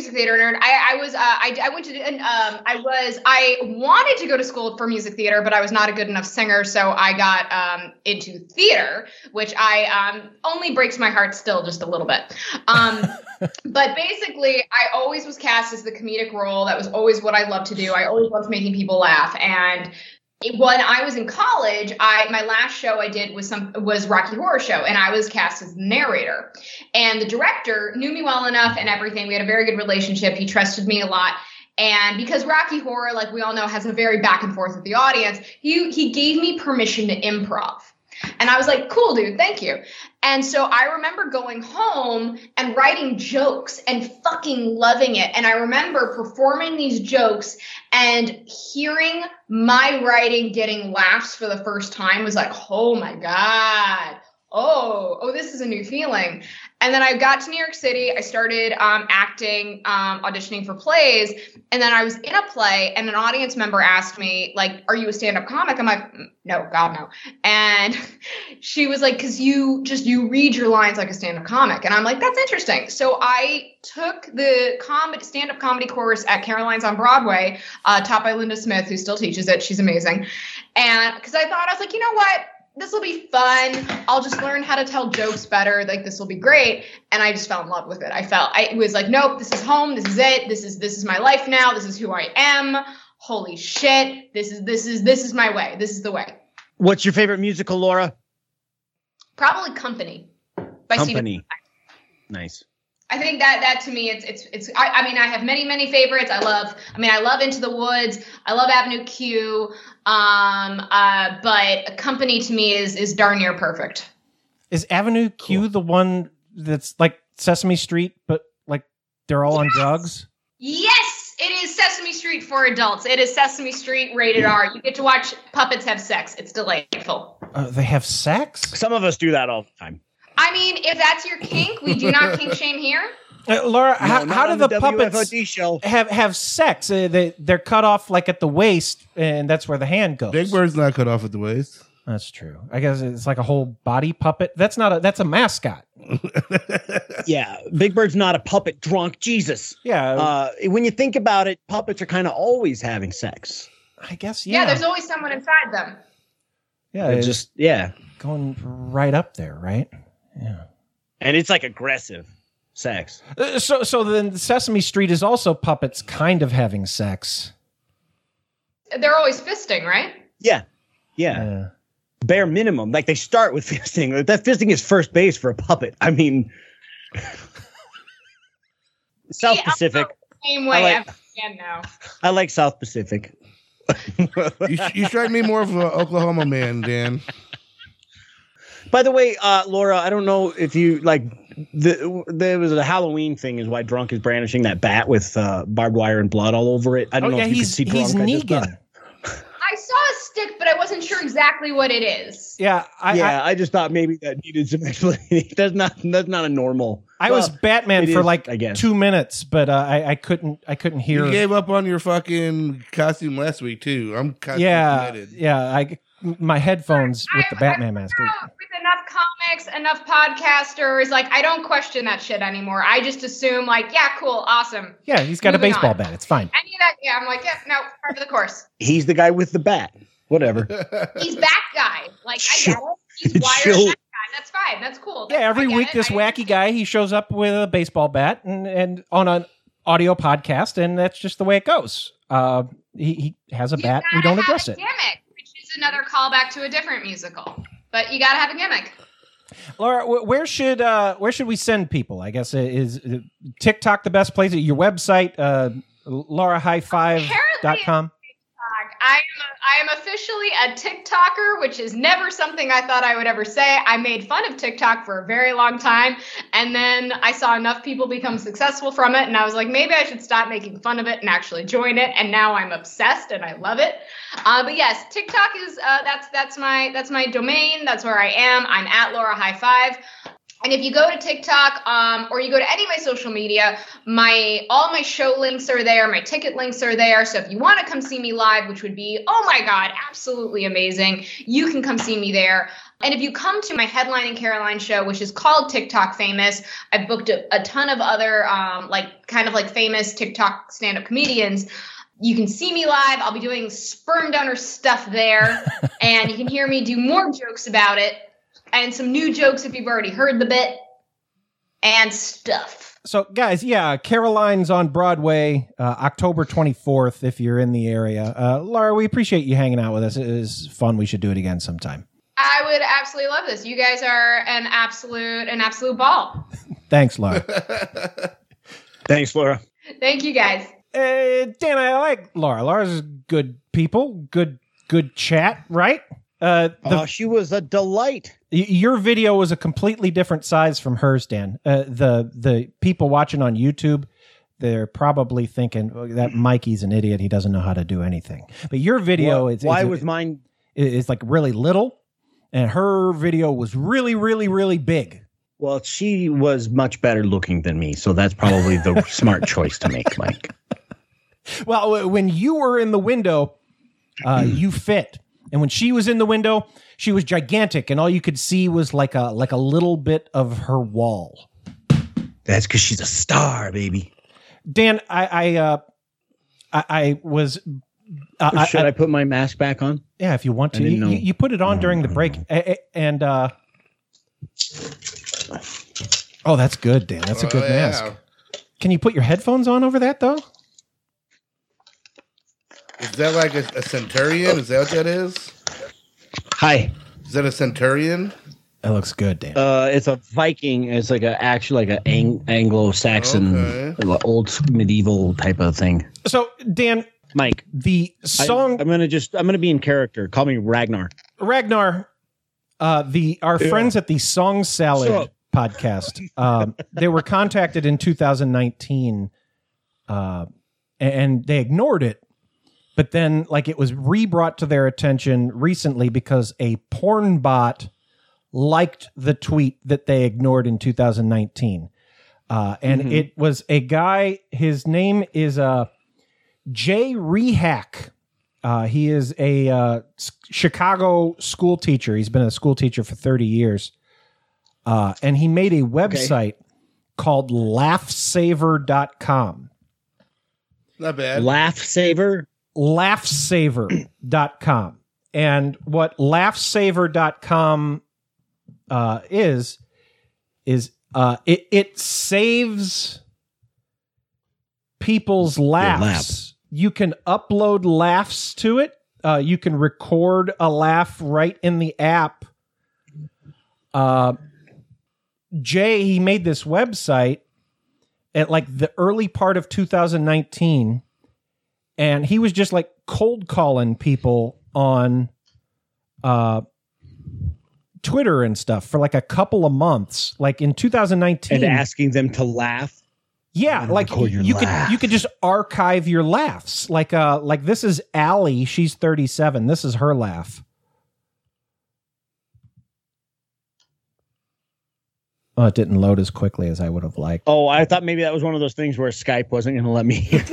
wanted to go to school for music theater, but I was not a good enough singer. So I got into theater, which only breaks my heart still just a little bit. But basically, I always was cast as the comedic role. That was always what I loved to do. I always loved making people laugh. And when I was in college, my last show I did was Rocky Horror Show, and I was cast as the narrator. And the director knew me well enough and everything. We had a very good relationship. He trusted me a lot. And because Rocky Horror, like we all know, has a very back and forth with the audience, he gave me permission to improv. And I was like, cool, dude, thank you. And so I remember going home and writing jokes and fucking loving it. And I remember performing these jokes and hearing my writing getting laughs for the first time was like, oh my God. Oh, this is a new feeling. And then I got to New York City. I started acting, auditioning for plays. And then I was in a play and an audience member asked me, like, are you a stand-up comic? I'm like, no, God, no. And she was like, because you read your lines like a stand-up comic. And I'm like, that's interesting. So I took the stand-up comedy course at Caroline's on Broadway, taught by Linda Smith, who still teaches it. She's amazing. And because I was like, you know what? This will be fun. I'll just learn how to tell jokes better. Like, this will be great. And I just fell in love with it. I was like, nope, this is home. This is it. This is my life now. This is who I am. Holy shit. This is my way. This is the way. What's your favorite musical, Laura? Probably Company by Stephen. Nice. I think that to me, it's. I mean, I have many favorites. I love Into the Woods. I love Avenue Q. But Company to me is darn near perfect. Is Avenue Q the one that's like Sesame Street, but like they're all on drugs? Yes, it is Sesame Street for adults. It is Sesame Street rated R. You get to watch puppets have sex. It's delightful. They have sex? Some of us do that all the time. I mean, if that's your kink, we do not kink shame here. Laura, how do the puppets show. have sex? They're cut off like at the waist, and that's where the hand goes. Big Bird's not cut off at the waist. That's true. I guess it's like a whole body puppet. That's a mascot. Yeah, Big Bird's not a puppet drunk. Jesus. Yeah. When you think about it, puppets are kind of always having sex. I guess, yeah. Yeah, there's always someone inside them. Yeah, it's going right up there, right? Yeah. And it's like aggressive sex. So then Sesame Street is also puppets kind of having sex. They're always fisting, right? Yeah. Bare minimum. Like they start with fisting. Like, that fisting is first base for a puppet. I mean, South Pacific. Same way. I like South Pacific. You strike me more of an Oklahoma man, Dan. By the way, Laura, I don't know if you like. There was a Halloween thing, is why Drunk is brandishing that bat with barbed wire and blood all over it. I don't know if you can see Drunk. He's Negan. I saw a stick, but I wasn't sure sure exactly what it is. Yeah, I just thought maybe that needed some explanation. That's not a normal. I was Batman for like 2 minutes, but I couldn't hear. You gave up on your fucking costume last week too. I'm costume committed. Yeah. My headphones with the Batman mask. With enough comics, enough podcasters, like I don't question that shit anymore. I just assume like, yeah, cool, awesome. Yeah, he's got Moving a baseball on. bat. It's fine. Any of that, yeah, I'm like, yeah, no, part of the course. He's the guy with the bat. Whatever. He's bat guy. Like I get it. He's wired bat guy. That's fine. That's cool. Yeah, every week this wacky guy, he shows up with a baseball bat and on an audio podcast, and that's just the way it goes. He has a bat. We don't address it. Gimmick, which is another callback to a different musical. But you gotta have a gimmick. Laura, where should we send people? I guess is TikTok the best place? Your website, LauraHighFive.com. I am officially a TikToker, which is never something I thought I would ever say. I made fun of TikTok for a very long time, and then I saw enough people become successful from it, and I was like, maybe I should stop making fun of it and actually join it. And now I'm obsessed, and I love it. But yes, TikTok is that's my domain. That's where I am. I'm at Laura High Five. And if you go to TikTok or you go to any of my social media, all my show links are there. My ticket links are there. So if you want to come see me live, which would be, oh my God, absolutely amazing, you can come see me there. And if you come to my Headline and Caroline show, which is called TikTok Famous, I've booked a ton of other kind of famous TikTok stand-up comedians. You can see me live. I'll be doing sperm donor stuff there. And you can hear me do more jokes about it. And some new jokes if you've already heard the bit and stuff. So, guys, yeah, Caroline's on Broadway, October 24th, if you're in the area. Laura, we appreciate you hanging out with us. It was fun. We should do it again sometime. I would absolutely love this. You guys are an absolute ball. Thanks, Laura. Thanks, Laura. Thank you, guys. Dan, I like Laura. Laura's good people, good chat, right? She was a delight. Your video was a completely different size from hers, Dan. The people watching on YouTube, they're probably thinking that Mikey's an idiot. He doesn't know how to do anything. But your video, mine? It's like really little, and her video was really, really, really big. Well, she was much better looking than me, so that's probably the smart choice to make, Mike. Well, when you were in the window, you fit. And when she was in the window, she was gigantic, and all you could see was like a little bit of her wall. That's because she's a star, baby. Dan, I was. Should I put my mask back on? Yeah, if you want to. You put it on during the break, and oh, that's good, Dan. That's a good mask. Can you put your headphones on over that though? Is that like a centurion? Is that what that is? Hi. Is that a centurion? That looks good, Dan. It's a Viking. It's like an Anglo-Saxon, old medieval type of thing. So, Dan, Mike, the song. I'm gonna be in character. Call me Ragnar. Ragnar. Our friends at the Song Salad podcast. They were contacted in 2019, and they ignored it. But then, it was re-brought to their attention recently because a porn bot liked the tweet that they ignored in 2019. It was a guy, his name is Jay Rehack. He is a Chicago school teacher. He's been a school teacher for 30 years. And he made a website called laughsaver.com. Not bad. Laughsaver? Laughsaver.com. And what laughsaver.com is it saves people's laughs. You can upload laughs to it. You can record a laugh right in the app. Jay, he made this website at the early part of 2019. And he was just cold calling people on Twitter and stuff for a couple of months, in 2019, and asking them to laugh. Yeah, you could just archive your laughs. Like this is Allie. She's 37. This is her laugh. Oh, it didn't load as quickly as I would have liked. Oh, I thought maybe that was one of those things where Skype wasn't going to let me hear.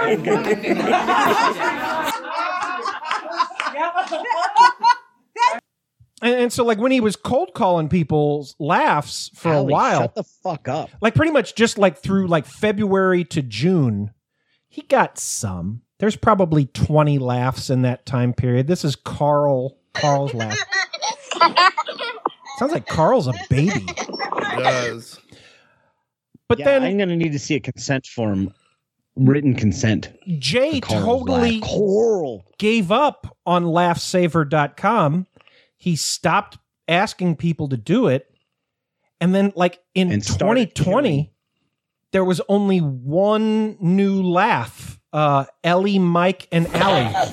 And so, like, when he was cold calling people's laughs for a while, shut the fuck up. Like, pretty much just like through like February to June, he got some. There's probably 20 laughs in that time period. This is Carl's laugh. Sounds like Carl's a baby. It does. But then I'm going to need to see a consent form, written consent. Jay totally gave up on laughsaver.com. He stopped asking people to do it. And then, like, in 2020, there was only one new laugh. Ellie, Mike, and Allie.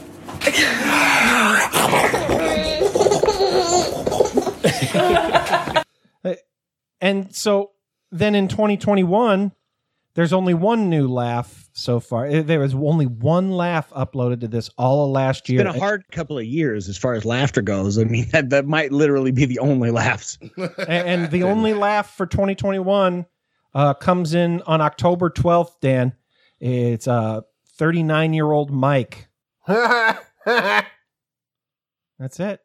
And so then in 2021, there's only one new laugh so far. There was only one laugh uploaded to this all of last year. It's been a hard couple of years as far as laughter goes. I mean, that might literally be the only laughs. And the only laugh for 2021 comes in on October 12th, Dan. It's 39-year-old Mike. That's it.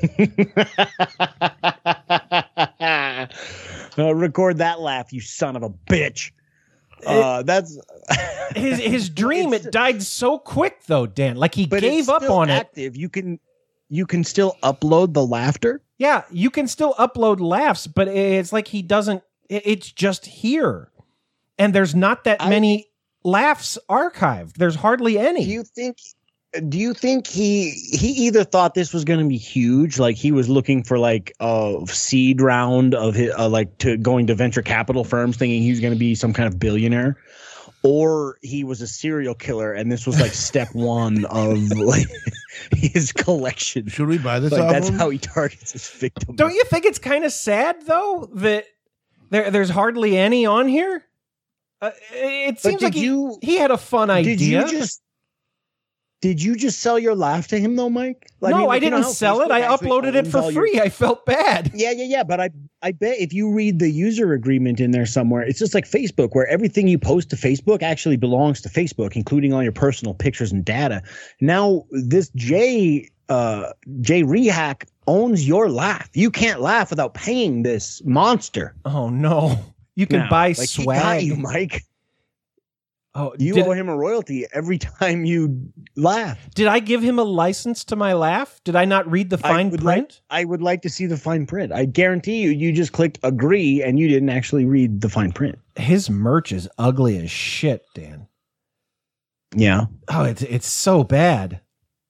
Record that laugh, you son of a bitch. That's his dream. It died so quick, though, Dan. Like he gave up on active. You can still upload the laughter. Yeah, you can still upload laughs, but it's like he doesn't. It's just here, and there's not that many laughs archived. There's hardly any. Do you think he either thought this was going to be huge, like he was looking for like a seed round of his, like to going to venture capital firms, thinking he was going to be some kind of billionaire, or he was a serial killer and this was like step one of like his collection? Should we buy this? Like, that's how he targets his victim. Don't you think it's kind of sad though that there's hardly any on here? It seems like he had a fun idea. Did you just sell your laugh to him though, Mike? No, I didn't sell it. I uploaded it for free. I felt bad. Yeah. But I bet if you read the user agreement in there somewhere, it's just like Facebook, where everything you post to Facebook actually belongs to Facebook, including all your personal pictures and data. Now, this Jay Rehack owns your laugh. You can't laugh without paying this monster. Oh no! You can buy swag. He got you, Mike. Oh, you owe him a royalty every time you laugh. Did I give him a license to my laugh? Did I not read the fine print? I would like to see the fine print. I guarantee you just clicked agree and you didn't actually read the fine print. His merch is ugly as shit, Dan. Yeah. Oh, it's so bad.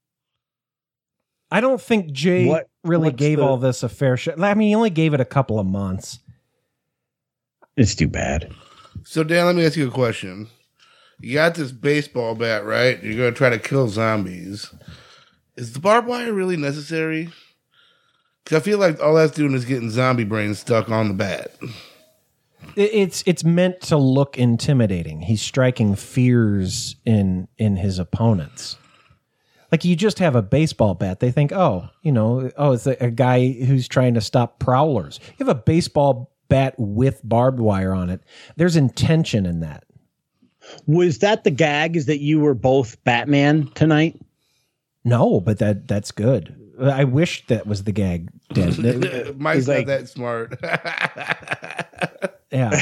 I don't think Jay really gave all this a fair shot. I mean, he only gave it a couple of months. It's too bad. So, Dan, let me ask you a question. You got this baseball bat, right? You're going to try to kill zombies. Is the barbed wire really necessary? Because I feel like all that's doing is getting zombie brains stuck on the bat. It's meant to look intimidating. He's striking fears in his opponents. Like, you just have a baseball bat. They think, it's a guy who's trying to stop prowlers. You have a baseball bat with barbed wire on it. There's intention in that. Was that the gag, is that you were both Batman tonight? No, but that's good. I wish that was the gag. Mike's not that smart. Yeah.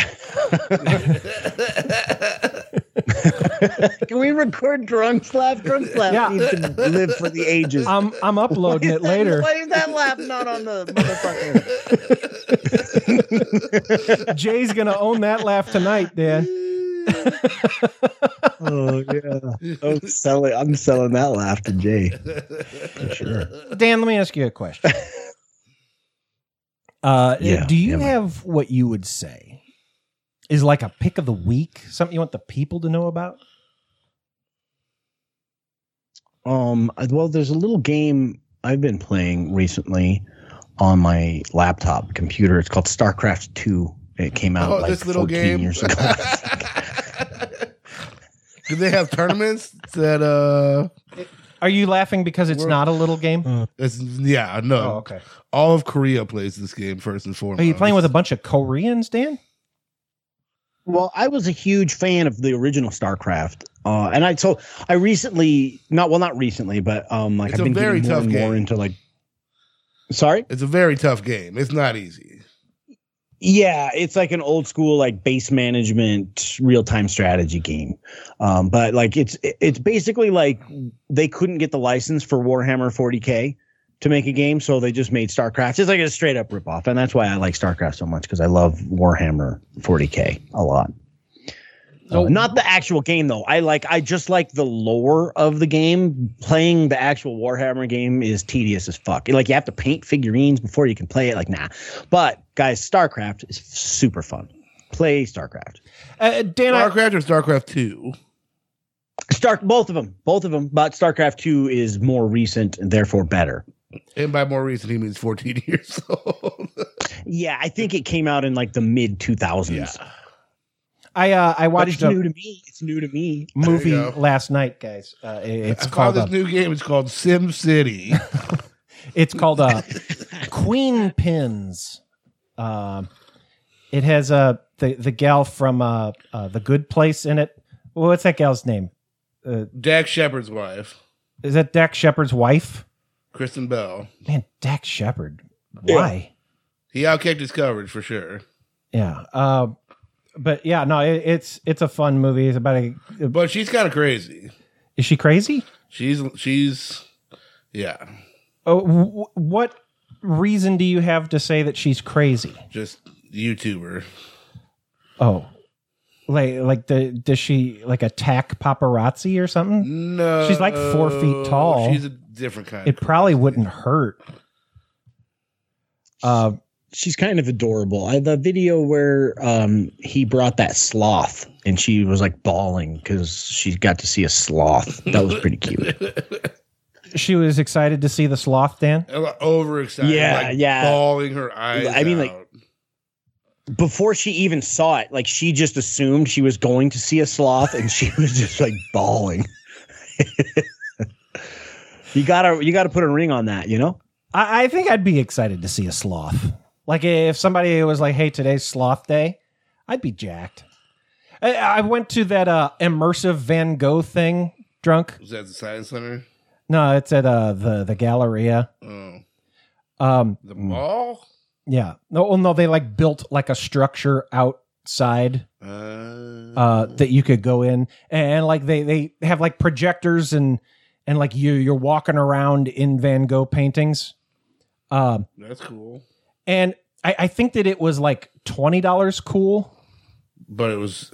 Can we record Drunk's laugh? Drunk's laugh needs to live for the ages. I'm uploading it later. Why is that laugh not on the motherfucker? Jay's gonna own that laugh tonight, Dan. Oh yeah, I'm selling that laugh to Jay. For sure. Dan, let me ask you a question. Do you have what you would say is like a pick of the week? Something you want the people to know about? Well, there's a little game I've been playing recently on my laptop computer. It's called StarCraft 2. It came out like 14 years ago. Do they have tournaments that Are you laughing because it's not a little game? No. Oh, okay. All of Korea plays this game first and foremost. Are you playing with a bunch of Koreans, Dan? Well, I was a huge fan of the original StarCraft, and I recently, not recently, but like It's I've been a very getting more tough and more game. into like. Sorry, it's a very tough game. It's not easy. Yeah, it's like an old school like base management real time strategy game, but like it's basically like they couldn't get the license for Warhammer 40K to make a game, so they just made StarCraft. It's like a straight up ripoff, and that's why I like StarCraft so much because I love Warhammer 40K a lot. Not the actual game though. I just like the lore of the game. Playing the actual Warhammer game is tedious as fuck. Like you have to paint figurines before you can play it. Like nah. But guys, StarCraft is super fun. Play StarCraft. Dan, StarCraft or StarCraft 2? Both of them. But StarCraft 2 is more recent and therefore better. And by more recent, he means 14 years old. Yeah, I think it came out in like the mid 2000s. Yeah. I watched new to me. It's new to me. Movie last night, guys. It's called this new game. It's called Sim City. It's called Queen Pins. It has the gal from The Good Place in it. Well, what's that gal's name? Dax Shepard's wife. Is that Dax Shepard's wife? Kristen Bell. Man, Dax Shepard. Why? He outkicked his coverage for sure. Yeah. But yeah, no, it's a fun movie. It's about but she's kind of crazy. Is she crazy? She's yeah. Oh, what reason do you have to say that she's crazy? Just YouTuber. Oh, does she like attack paparazzi or something? No, she's like 4 feet tall. She's a different kind. It probably wouldn't hurt. She's kind of adorable. The video where he brought that sloth and she was like bawling because she got to see a sloth. That was pretty cute. Like was excited to see the sloth, Dan? Overexcited. Yeah. Bawling her eyes I mean, out. like, before she even saw it, like she just assumed she was going to see a sloth and she was just like bawling. You gotta put a ring on that, you know? I think I'd be excited to see a sloth. Like if somebody was like, "Hey, today's sloth day," I'd be jacked. I went to that immersive Van Gogh thing. Drunk. Was that the Science Center? No, it's at the Galleria. Oh. The mall? Yeah. No, they like built like a structure outside that you could go in, and like they have like projectors and like you're walking around in Van Gogh paintings. That's cool. And I think that it was like $20 cool. But it was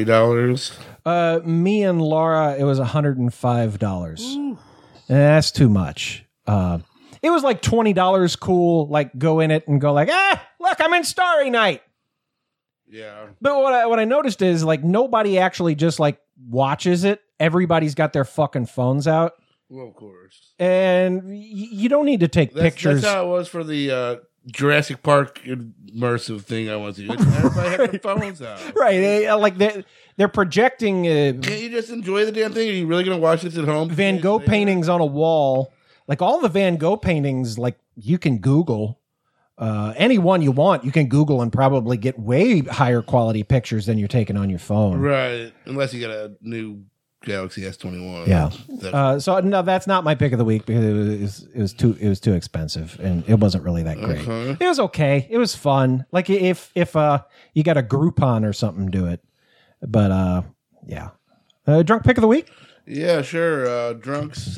$40? Me and Laura, it was $105. And that's too much. It was like $20 cool, like go in it and go like, look, I'm in Starry Night. Yeah. But what I noticed is like nobody actually just like watches it. Everybody's got their fucking phones out. Well, of course. And you don't need to take pictures. That's how it was for the Jurassic Park immersive thing I went to. Everybody had their phones out. Right. They're projecting. Can't you just enjoy the damn thing? Are you really going to watch this at home? Van Gogh paintings on a wall. Like all the Van Gogh paintings, like you can Google any one you want. You can Google and probably get way higher quality pictures than you're taking on your phone. Right. Unless you got a new Galaxy S21. Yeah. So no, that's not my pick of the week because it was too expensive and it wasn't really that great. Okay. It was okay. It was fun. Like if you got a Groupon or something, do it. But yeah. Drunk pick of the week? Yeah, sure. Drunk's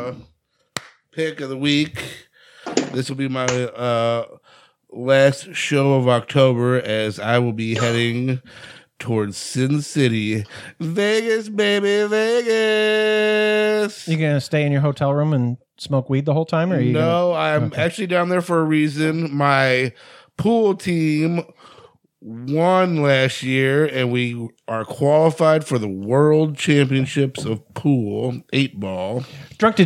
pick of the week. This will be my last show of October as I will be heading towards Sin City, Vegas, baby, Vegas. You gonna stay in your hotel room and smoke weed the whole time, or are you? No, I'm actually down there for a reason. My pool team won last year, and we are qualified for the World Championships of Pool 8-ball. Drunk,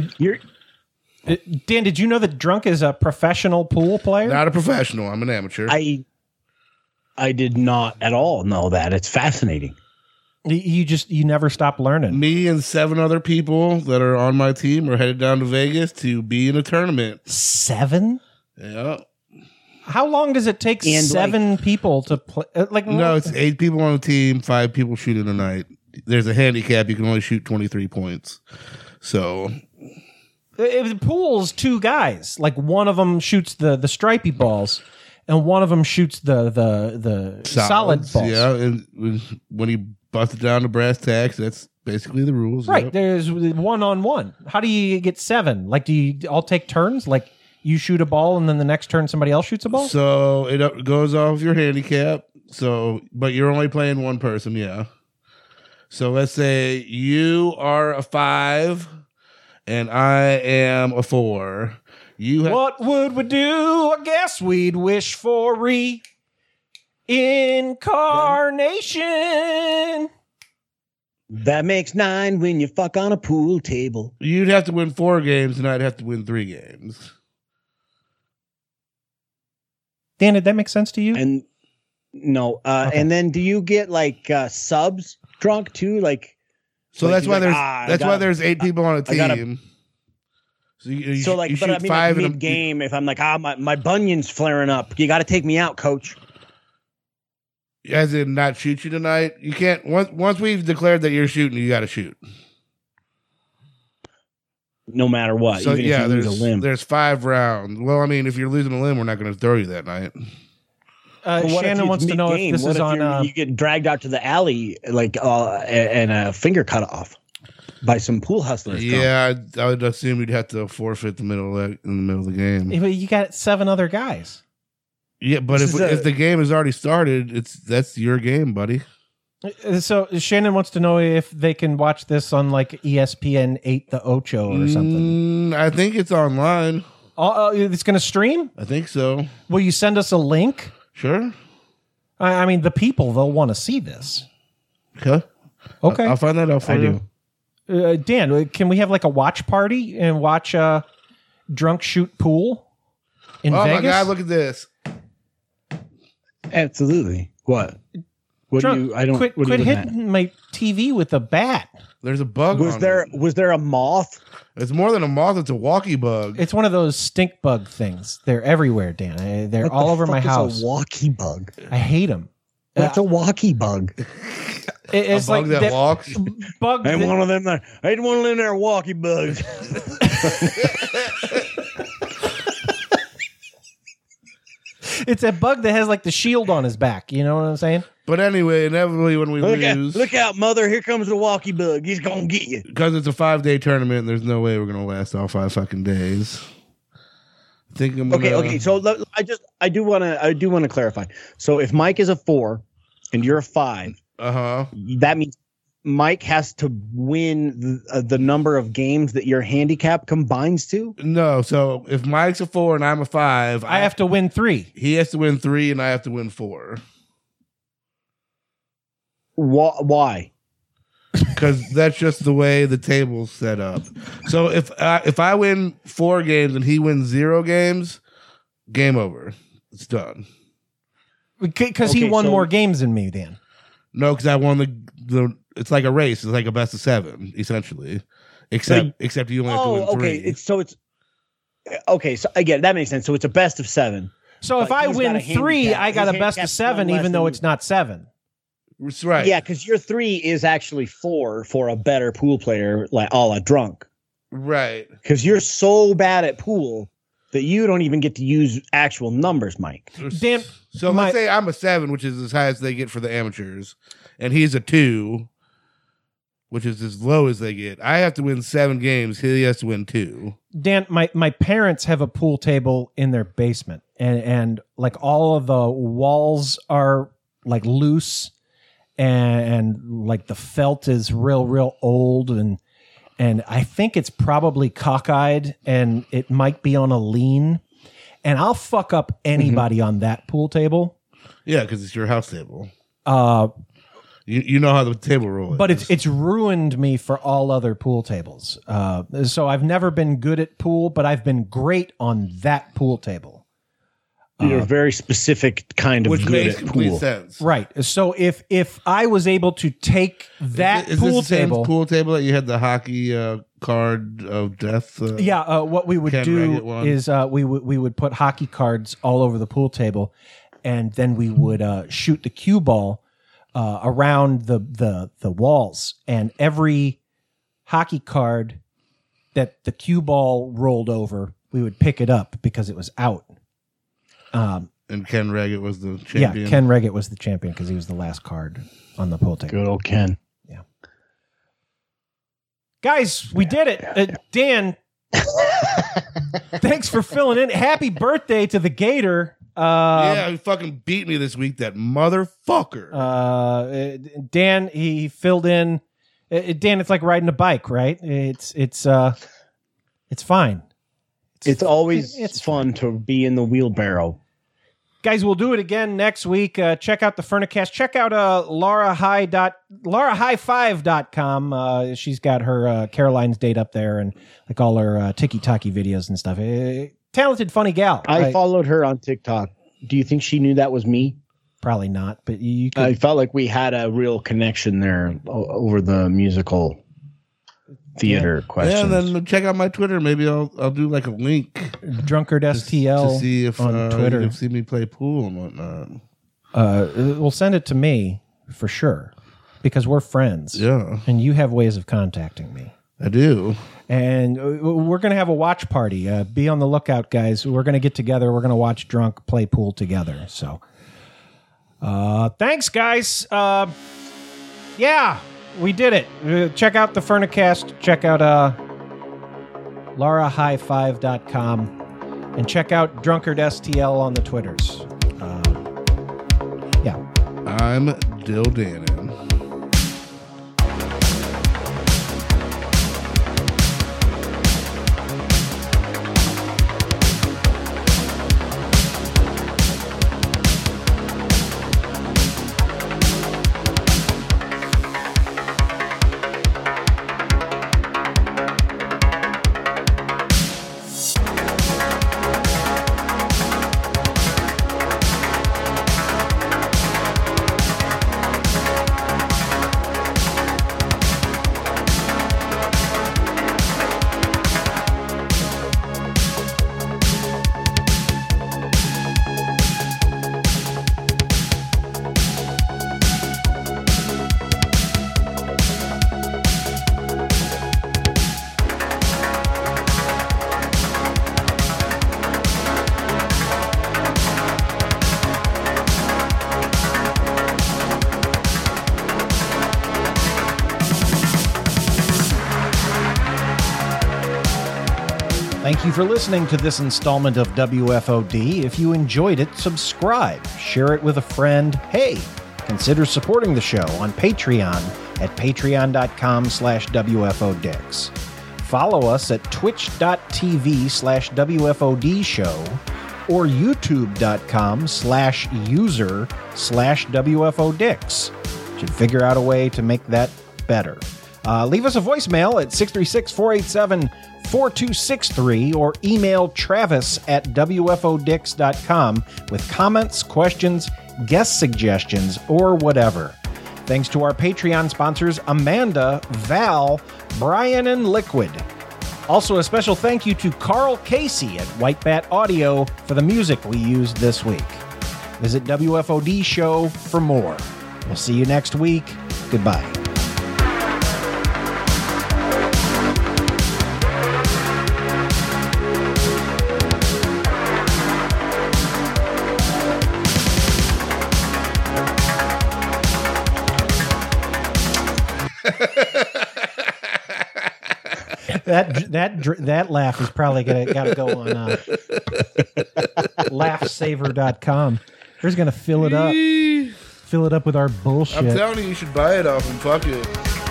Dan, did you know that Drunk is a professional pool player? Not a professional. I'm an amateur. I did not at all know that. It's fascinating. You never stop learning. Me and 7 other people that are on my team are headed down to Vegas to be in a tournament. 7? Yeah. How long does it take And, 7 people to play? No, it's 8 people on the team, 5 people shooting a night. There's a handicap. You can only shoot 23 points. So If the pool's 2 guys, like one of them shoots the stripy balls, and one of them shoots the solid balls. Yeah, and when he busted down to brass tacks, that's basically the rules. Right. Yep. There's 1-on-1. How do you get 7? Like, do you all take turns? Like, you shoot a ball, and then the next turn somebody else shoots a ball? So it goes off your handicap. So, but you're only playing one person, yeah. So let's say you are a 5 and I am a 4. What would we do? I guess we'd wish for reincarnation. That makes 9 when you fuck on a pool table. You'd have to win 4 games and I'd have to win 3 games. Dan, did that make sense to you? And no. And then do you get like subs drunk too? Like, so like that's why like, there's why there's 8 people on a team. So you but I mean, shoot like 5 in a mid game, if I'm like, my bunion's flaring up, you got to take me out, coach. As in not shoot you tonight. You can't once we've declared that you're shooting, you got to shoot. No matter what. So even yeah, if you lose a limb. there's 5 rounds. Well, I mean, if you're losing a limb, we're not going to throw you that night. Shannon wants to know if this is on. You get dragged out to the alley like and a finger cut off by some pool hustlers. Yeah, I would assume you'd have to forfeit in the middle of the game. But you got 7 other guys. Yeah, but if the game has already started, that's your game, buddy. So Shannon wants to know if they can watch this on like ESPN 8 the Ocho or something. I think it's online. It's going to stream? I think so. Will you send us a link? Sure. I mean, the people, they'll want to see this. Okay. I'll find that out for you. Dan, can we have like a watch party and watch drunk shoot pool in Vegas? Oh my God, look at this. Absolutely. What? What Drunk, do you? I don't. Quit what are you looking hitting my TV with a bat. There's a bug. Was there a moth? It's more than a moth. It's a walkie bug. It's one of those stink bug things. They're everywhere, Dan. They're all over my house. A walkie bug. I hate them. That's a walkie bug. It's a bug like that walks. Bug. Ain't one of them there. Ain't one of them there walkie bugs. It's a bug that has like the shield on his back. You know what I'm saying? But anyway, inevitably when we lose, look out, mother! Here comes the walkie bug. He's gonna get you. Because it's a 5-day tournament. There's no way we're gonna last all 5 fucking days. I think I'm gonna, Okay. So I do want to clarify. So if Mike is a 4 and you're a 5, that means Mike has to win the number of games that your handicap combines to? No. So if Mike's a 4 and I'm a 5, I have to win 3. He has to win 3 and I have to win 4. Why? Because that's just the way the table's set up. So if I win 4 games and he wins 0 games, game over. It's done. Because he won more games than me, Dan. No, because I won the. It's like a race. It's like a best of 7, essentially. Except you only have to win 3. So again, that makes sense. So it's a best of 7. So if I win 3, I got a best of 7, even though it's not 7. That's right. Yeah, because your 3 is actually 4 for a better pool player, like a la drunk. Right. Because you're so bad at pool that you don't even get to use actual numbers, Mike. Dan, so let's say I'm a 7, which is as high as they get for the amateurs, and he's a 2, which is as low as they get. I have to win 7 games. He has to win 2. Dan, my parents have a pool table in their basement, and like all of the walls are like loose, and like the felt is real old, and I think it's probably cockeyed, and it might be on a lean, and I'll fuck up anybody on that pool table. Yeah, because it's your house table. You know how the table roll is. But it's ruined me for all other pool tables. So I've never been good at pool, but I've been great on that pool table. You're a very specific kind of which good makes at complete pool. sense. Right. So if I was able to take that Is pool this the same table, pool table that you had the hockey card of death? what we would Ken do Reggett one? is we would put hockey cards all over the pool table, and then we would shoot the cue ball around the walls, and every hockey card that the cue ball rolled over, we would pick it up because it was out. And Ken Reggett was the champion. Yeah, Ken Reggett was the champion because he was the last card on the pool table. Good old Ken. Yeah. Guys, we did it. Dan, thanks for filling in. Happy birthday to the Gator. Yeah, he fucking beat me this week, that motherfucker. Dan, he filled in. Dan, it's like riding a bike, right? It's fine. It's always fun to be in the wheelbarrow. Guys, we'll do it again next week. Check out the Furnicast. Check out LauraHigh5.com. She's got her Caroline's date up there and like all her tiki-taki videos and stuff. Talented, funny gal. I followed her on TikTok. Do you think she knew that was me? Probably not, but you could. I felt like we had a real connection there over the musical theater questions. Yeah, and then check out my Twitter. Maybe I'll do like a link. Drunkard STL to see if on Twitter. you can see me play pool and whatnot. We'll send it to me for sure because we're friends. Yeah. And you have ways of contacting me. I do. And we're going to have a watch party. Be on the lookout, guys. We're going to get together. We're going to watch Drunk play pool together. So thanks, guys. Yeah, we did it. Check out the Furnicast. Check out LauraHigh5.com and check out Drunkard STL on the Twitters. Yeah. I'm Dill Dannon. Thank you for listening to this installment of WFOD. If you enjoyed it, subscribe, share it with a friend. Hey, consider supporting the show on Patreon at patreon.com/WFODix. Follow us at twitch.tv/WFOD show or youtube.com/user/WFODix. Should figure out a way to make that better. Leave us a voicemail at 636-487-4263 or email Travis at WFODix.com with comments, questions, guest suggestions, or whatever. Thanks to our Patreon sponsors, Amanda, Val, Brian, and Liquid. Also, a special thank you to Carl Casey at White Bat Audio for the music we used this week. Visit WFOD Show for more. We'll see you next week. Goodbye. That laugh is probably got to go on laughsaver.com. They're going to fill it up. Fill it up with our bullshit. I'm telling you should buy it off and fuck it.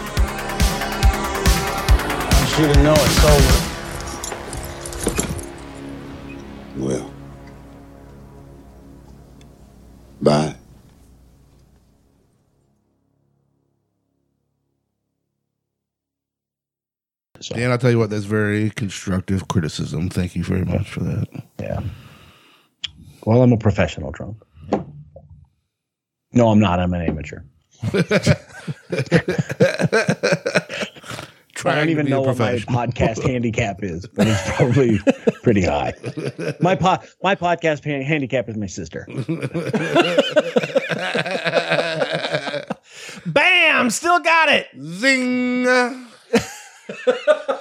I should have known it's over. Well, bye. Dan, I'll tell you what, that's very constructive criticism. Thank you very much for that. Yeah. Well, I'm a professional drunk. No, I'm not. I'm an amateur. I don't even know what my podcast handicap is, but it's probably pretty high. My podcast handicap is my sister. Bam! Still got it. Zing.